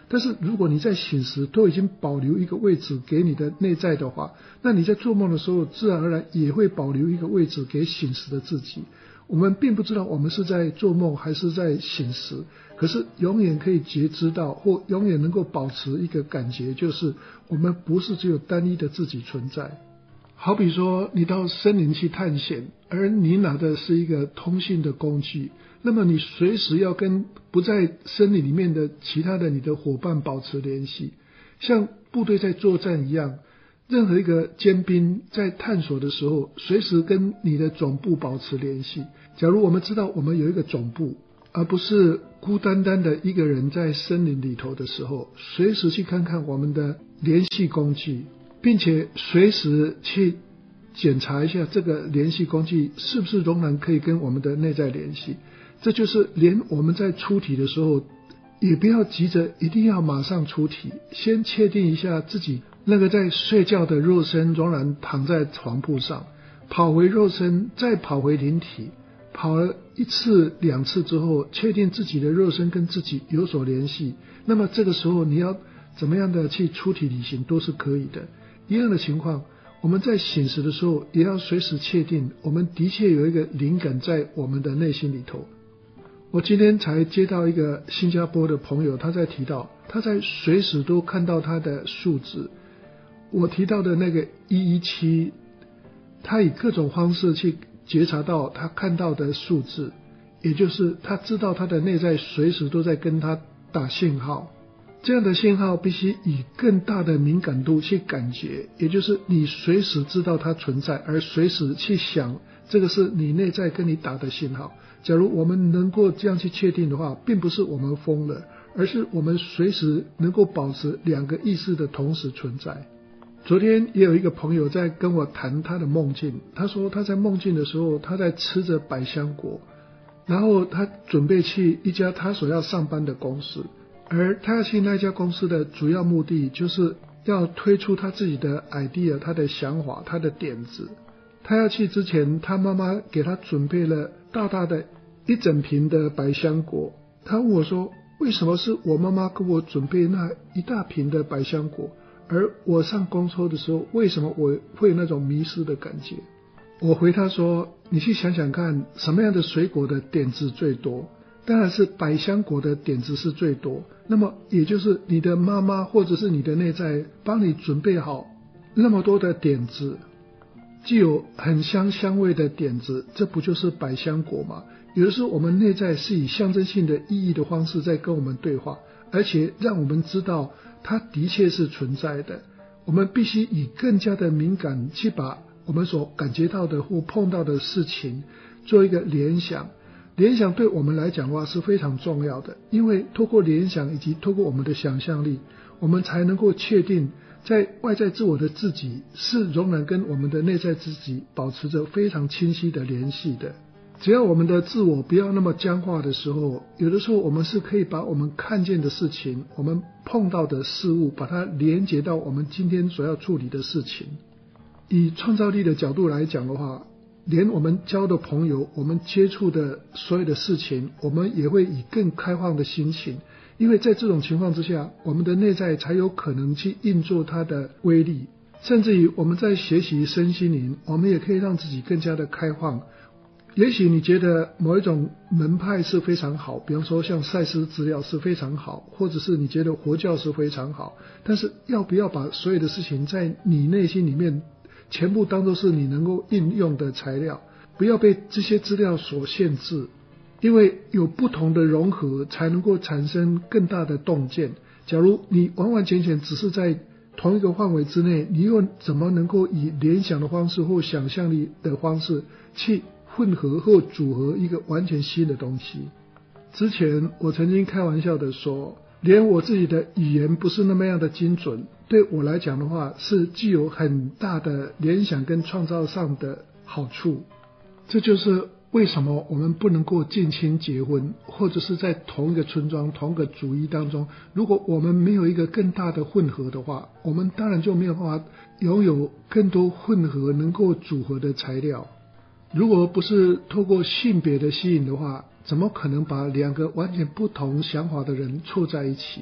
S1: 但是如果你在醒时都已经保留一个位置给你的内在的话，那你在做梦的时候自然而然也会保留一个位置给醒时的自己。我们并不知道我们是在做梦还是在醒时，可是永远可以觉知到，或永远能够保持一个感觉，就是我们不是只有单一的自己存在。好比说你到森林去探险，而你拿的是一个通信的工具，那么你随时要跟不在森林里面的其他的你的伙伴保持联系，像部队在作战一样，任何一个尖兵在探索的时候，随时跟你的总部保持联系。假如我们知道我们有一个总部，而不是孤单单的一个人在森林里头的时候，随时去看看我们的联系工具，并且随时去检查一下这个联系工具是不是仍然可以跟我们的内在联系。这就是连我们在出体的时候，也不要急着一定要马上出体，先确定一下自己那个在睡觉的肉身仍然躺在床铺上，跑回肉身，再跑回灵体，跑了一次两次之后，确定自己的肉身跟自己有所联系，那么这个时候你要怎么样的去出体旅行都是可以的。一样的情况，我们在醒时的时候也要随时确定我们的确有一个灵感在我们的内心里头。我今天才接到一个新加坡的朋友，他在提到他在随时都看到他的数字。我提到的那个一一七，他以各种方式去觉察到他看到的数字，也就是他知道他的内在随时都在跟他打信号。这样的信号必须以更大的敏感度去感觉，也就是你随时知道它存在，而随时去想这个是你内在跟你打的信号。假如我们能够这样去确定的话，并不是我们疯了，而是我们随时能够保持两个意识的同时存在。昨天也有一个朋友在跟我谈他的梦境，他说他在梦境的时候，他在吃着百香果，然后他准备去一家他所要上班的公司，而他要去那家公司的主要目的就是要推出他自己的 idea， 他的想法，他的点子。他要去之前，他妈妈给他准备了大大的一整瓶的百香果。他问我说，为什么是我妈妈给我准备那一大瓶的百香果，而我上公车的时候，为什么我会有那种迷失的感觉？我回他说，你去想想看，什么样的水果的点子最多？当然是百香果的点子是最多，那么也就是你的妈妈或者是你的内在帮你准备好那么多的点子，既有很香香味的点子，这不就是百香果吗？有的时候我们内在是以象征性的意义的方式在跟我们对话，而且让我们知道它的确是存在的。我们必须以更加的敏感去把我们所感觉到的或碰到的事情做一个联想。联想对我们来讲的话是非常重要的，因为透过联想以及透过我们的想象力，我们才能够确定在外在自我的自己是仍然跟我们的内在自己保持着非常清晰的联系的。只要我们的自我不要那么僵化的时候，有的时候我们是可以把我们看见的事情，我们碰到的事物，把它连接到我们今天所要处理的事情。以创造力的角度来讲的话，连我们交的朋友，我们接触的所有的事情，我们也会以更开放的心情，因为在这种情况之下，我们的内在才有可能去运作它的威力。甚至于我们在学习身心灵，我们也可以让自己更加的开放。也许你觉得某一种门派是非常好，比方说像赛斯资料是非常好，或者是你觉得佛教是非常好，但是要不要把所有的事情在你内心里面全部当作是你能够应用的材料，不要被这些资料所限制，因为有不同的融合才能够产生更大的洞见。假如你完完全全只是在同一个范围之内，你又怎么能够以联想的方式或想象力的方式去混合或组合一个完全新的东西？之前我曾经开玩笑的说，连我自己的语言不是那么样的精准，对我来讲的话是具有很大的联想跟创造上的好处。这就是为什么我们不能够近亲结婚，或者是在同一个村庄同一个族裔当中，如果我们没有一个更大的混合的话，我们当然就没有办法拥有更多混合能够组合的材料。如果不是透过性别的吸引的话，怎么可能把两个完全不同想法的人凑在一起？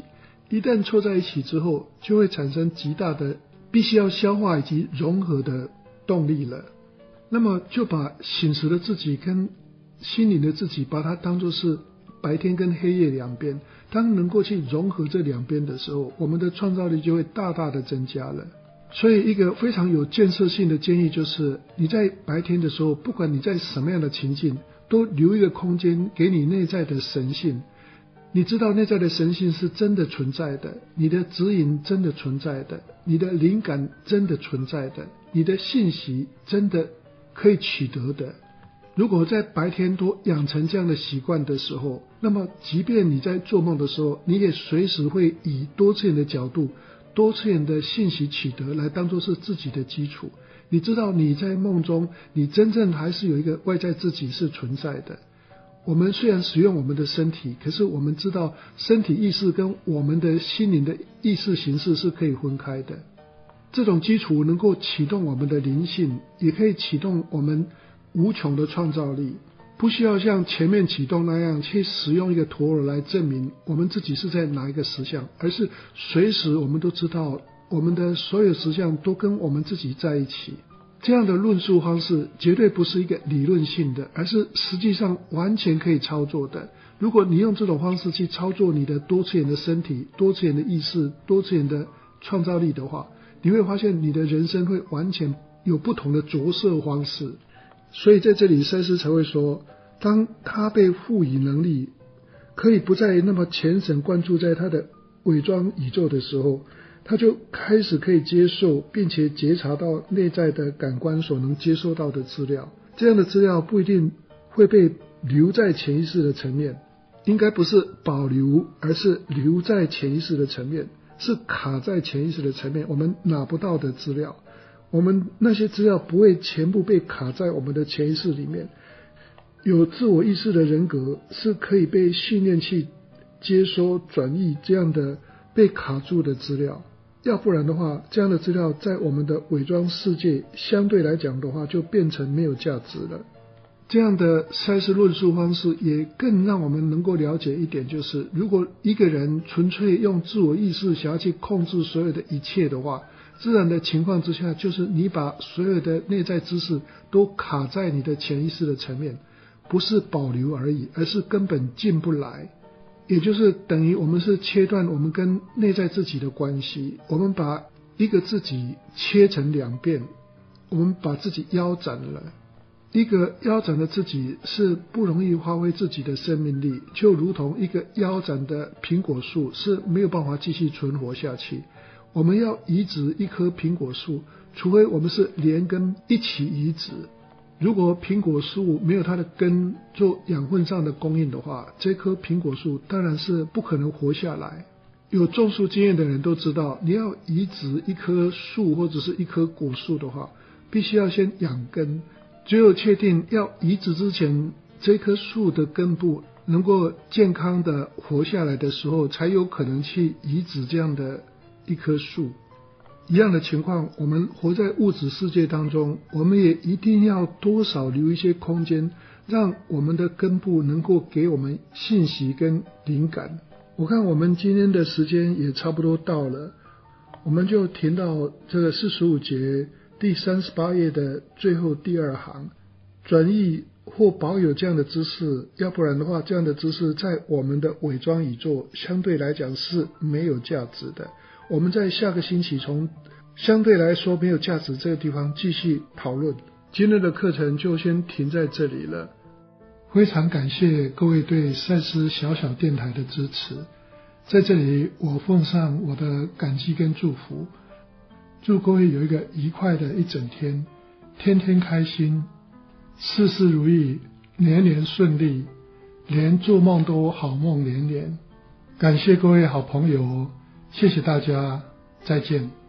S1: 一旦凑在一起之后，就会产生极大的必须要消化以及融合的动力了。那么就把醒时的自己跟心灵的自己，把它当作是白天跟黑夜两边，当能够去融合这两边的时候，我们的创造力就会大大的增加了。所以一个非常有建设性的建议就是，你在白天的时候，不管你在什么样的情境，都留一个空间给你内在的神性。你知道内在的神性是真的存在的，你的指引真的存在的，你的灵感真的存在的，你的信息真的可以取得的。如果在白天都养成这样的习惯的时候，那么即便你在做梦的时候，你也随时会以多次元的角度，多次元的信息取得来当作是自己的基础。你知道你在梦中，你真正还是有一个外在自己是存在的。我们虽然使用我们的身体，可是我们知道身体意识跟我们的心灵的意识形式是可以分开的。这种基础能够启动我们的灵性，也可以启动我们无穷的创造力，不需要像前面启动那样去使用一个陀螺来证明我们自己是在哪一个实相，而是随时我们都知道我们的所有实相都跟我们自己在一起。这样的论述方式绝对不是一个理论性的，而是实际上完全可以操作的。如果你用这种方式去操作你的多次元的身体、多次元的意识、多次元的创造力的话，你会发现你的人生会完全有不同的着色方式。所以在这里赛斯才会说，当他被赋予能力，可以不再那么虔诚关注在他的伪装宇宙的时候，他就开始可以接受并且觉察到内在的感官所能接收到的资料。这样的资料不一定会被留在潜意识的层面，应该不是保留，而是留在潜意识的层面，是卡在潜意识的层面，我们拿不到的资料。我们那些资料不会全部被卡在我们的潜意识里面。有自我意识的人格是可以被训练去接收转译这样的被卡住的资料，要不然的话，这样的资料在我们的伪装世界相对来讲的话就变成没有价值了。这样的赛斯论述方式也更让我们能够了解一点，就是如果一个人纯粹用自我意识想要去控制所有的一切的话，自然的情况之下就是你把所有的内在知识都卡在你的潜意识的层面，不是保留而已，而是根本进不来。也就是等于我们是切断我们跟内在自己的关系，我们把一个自己切成两边，我们把自己腰斩了。一个腰斩的自己是不容易发挥自己的生命力，就如同一个腰斩的苹果树是没有办法继续存活下去。我们要移植一棵苹果树，除非我们是连根一起移植。如果苹果树没有它的根做养分上的供应的话，这棵苹果树当然是不可能活下来。有种树经验的人都知道，你要移植一棵树或者是一棵果树的话，必须要先养根。只有确定要移植之前，这棵树的根部能够健康的活下来的时候，才有可能去移植这样的一棵树。一样的情况，我们活在物质世界当中，我们也一定要多少留一些空间，让我们的根部能够给我们信息跟灵感。我看我们今天的时间也差不多到了，我们就停到这个四十五节第三十八页的最后第二行，转译或保有这样的知识，要不然的话，这样的知识在我们的伪装宇宙相对来讲是没有价值的。我们在下个星期从相对来说没有价值这个地方继续讨论。今天的课程就先停在这里了。非常感谢各位对赛斯小小电台的支持，在这里我奉上我的感激跟祝福，祝各位有一个愉快的一整天，天天开心，事事如意，年年顺利，连做梦都好梦连连。感谢各位好朋友，谢谢大家，再见。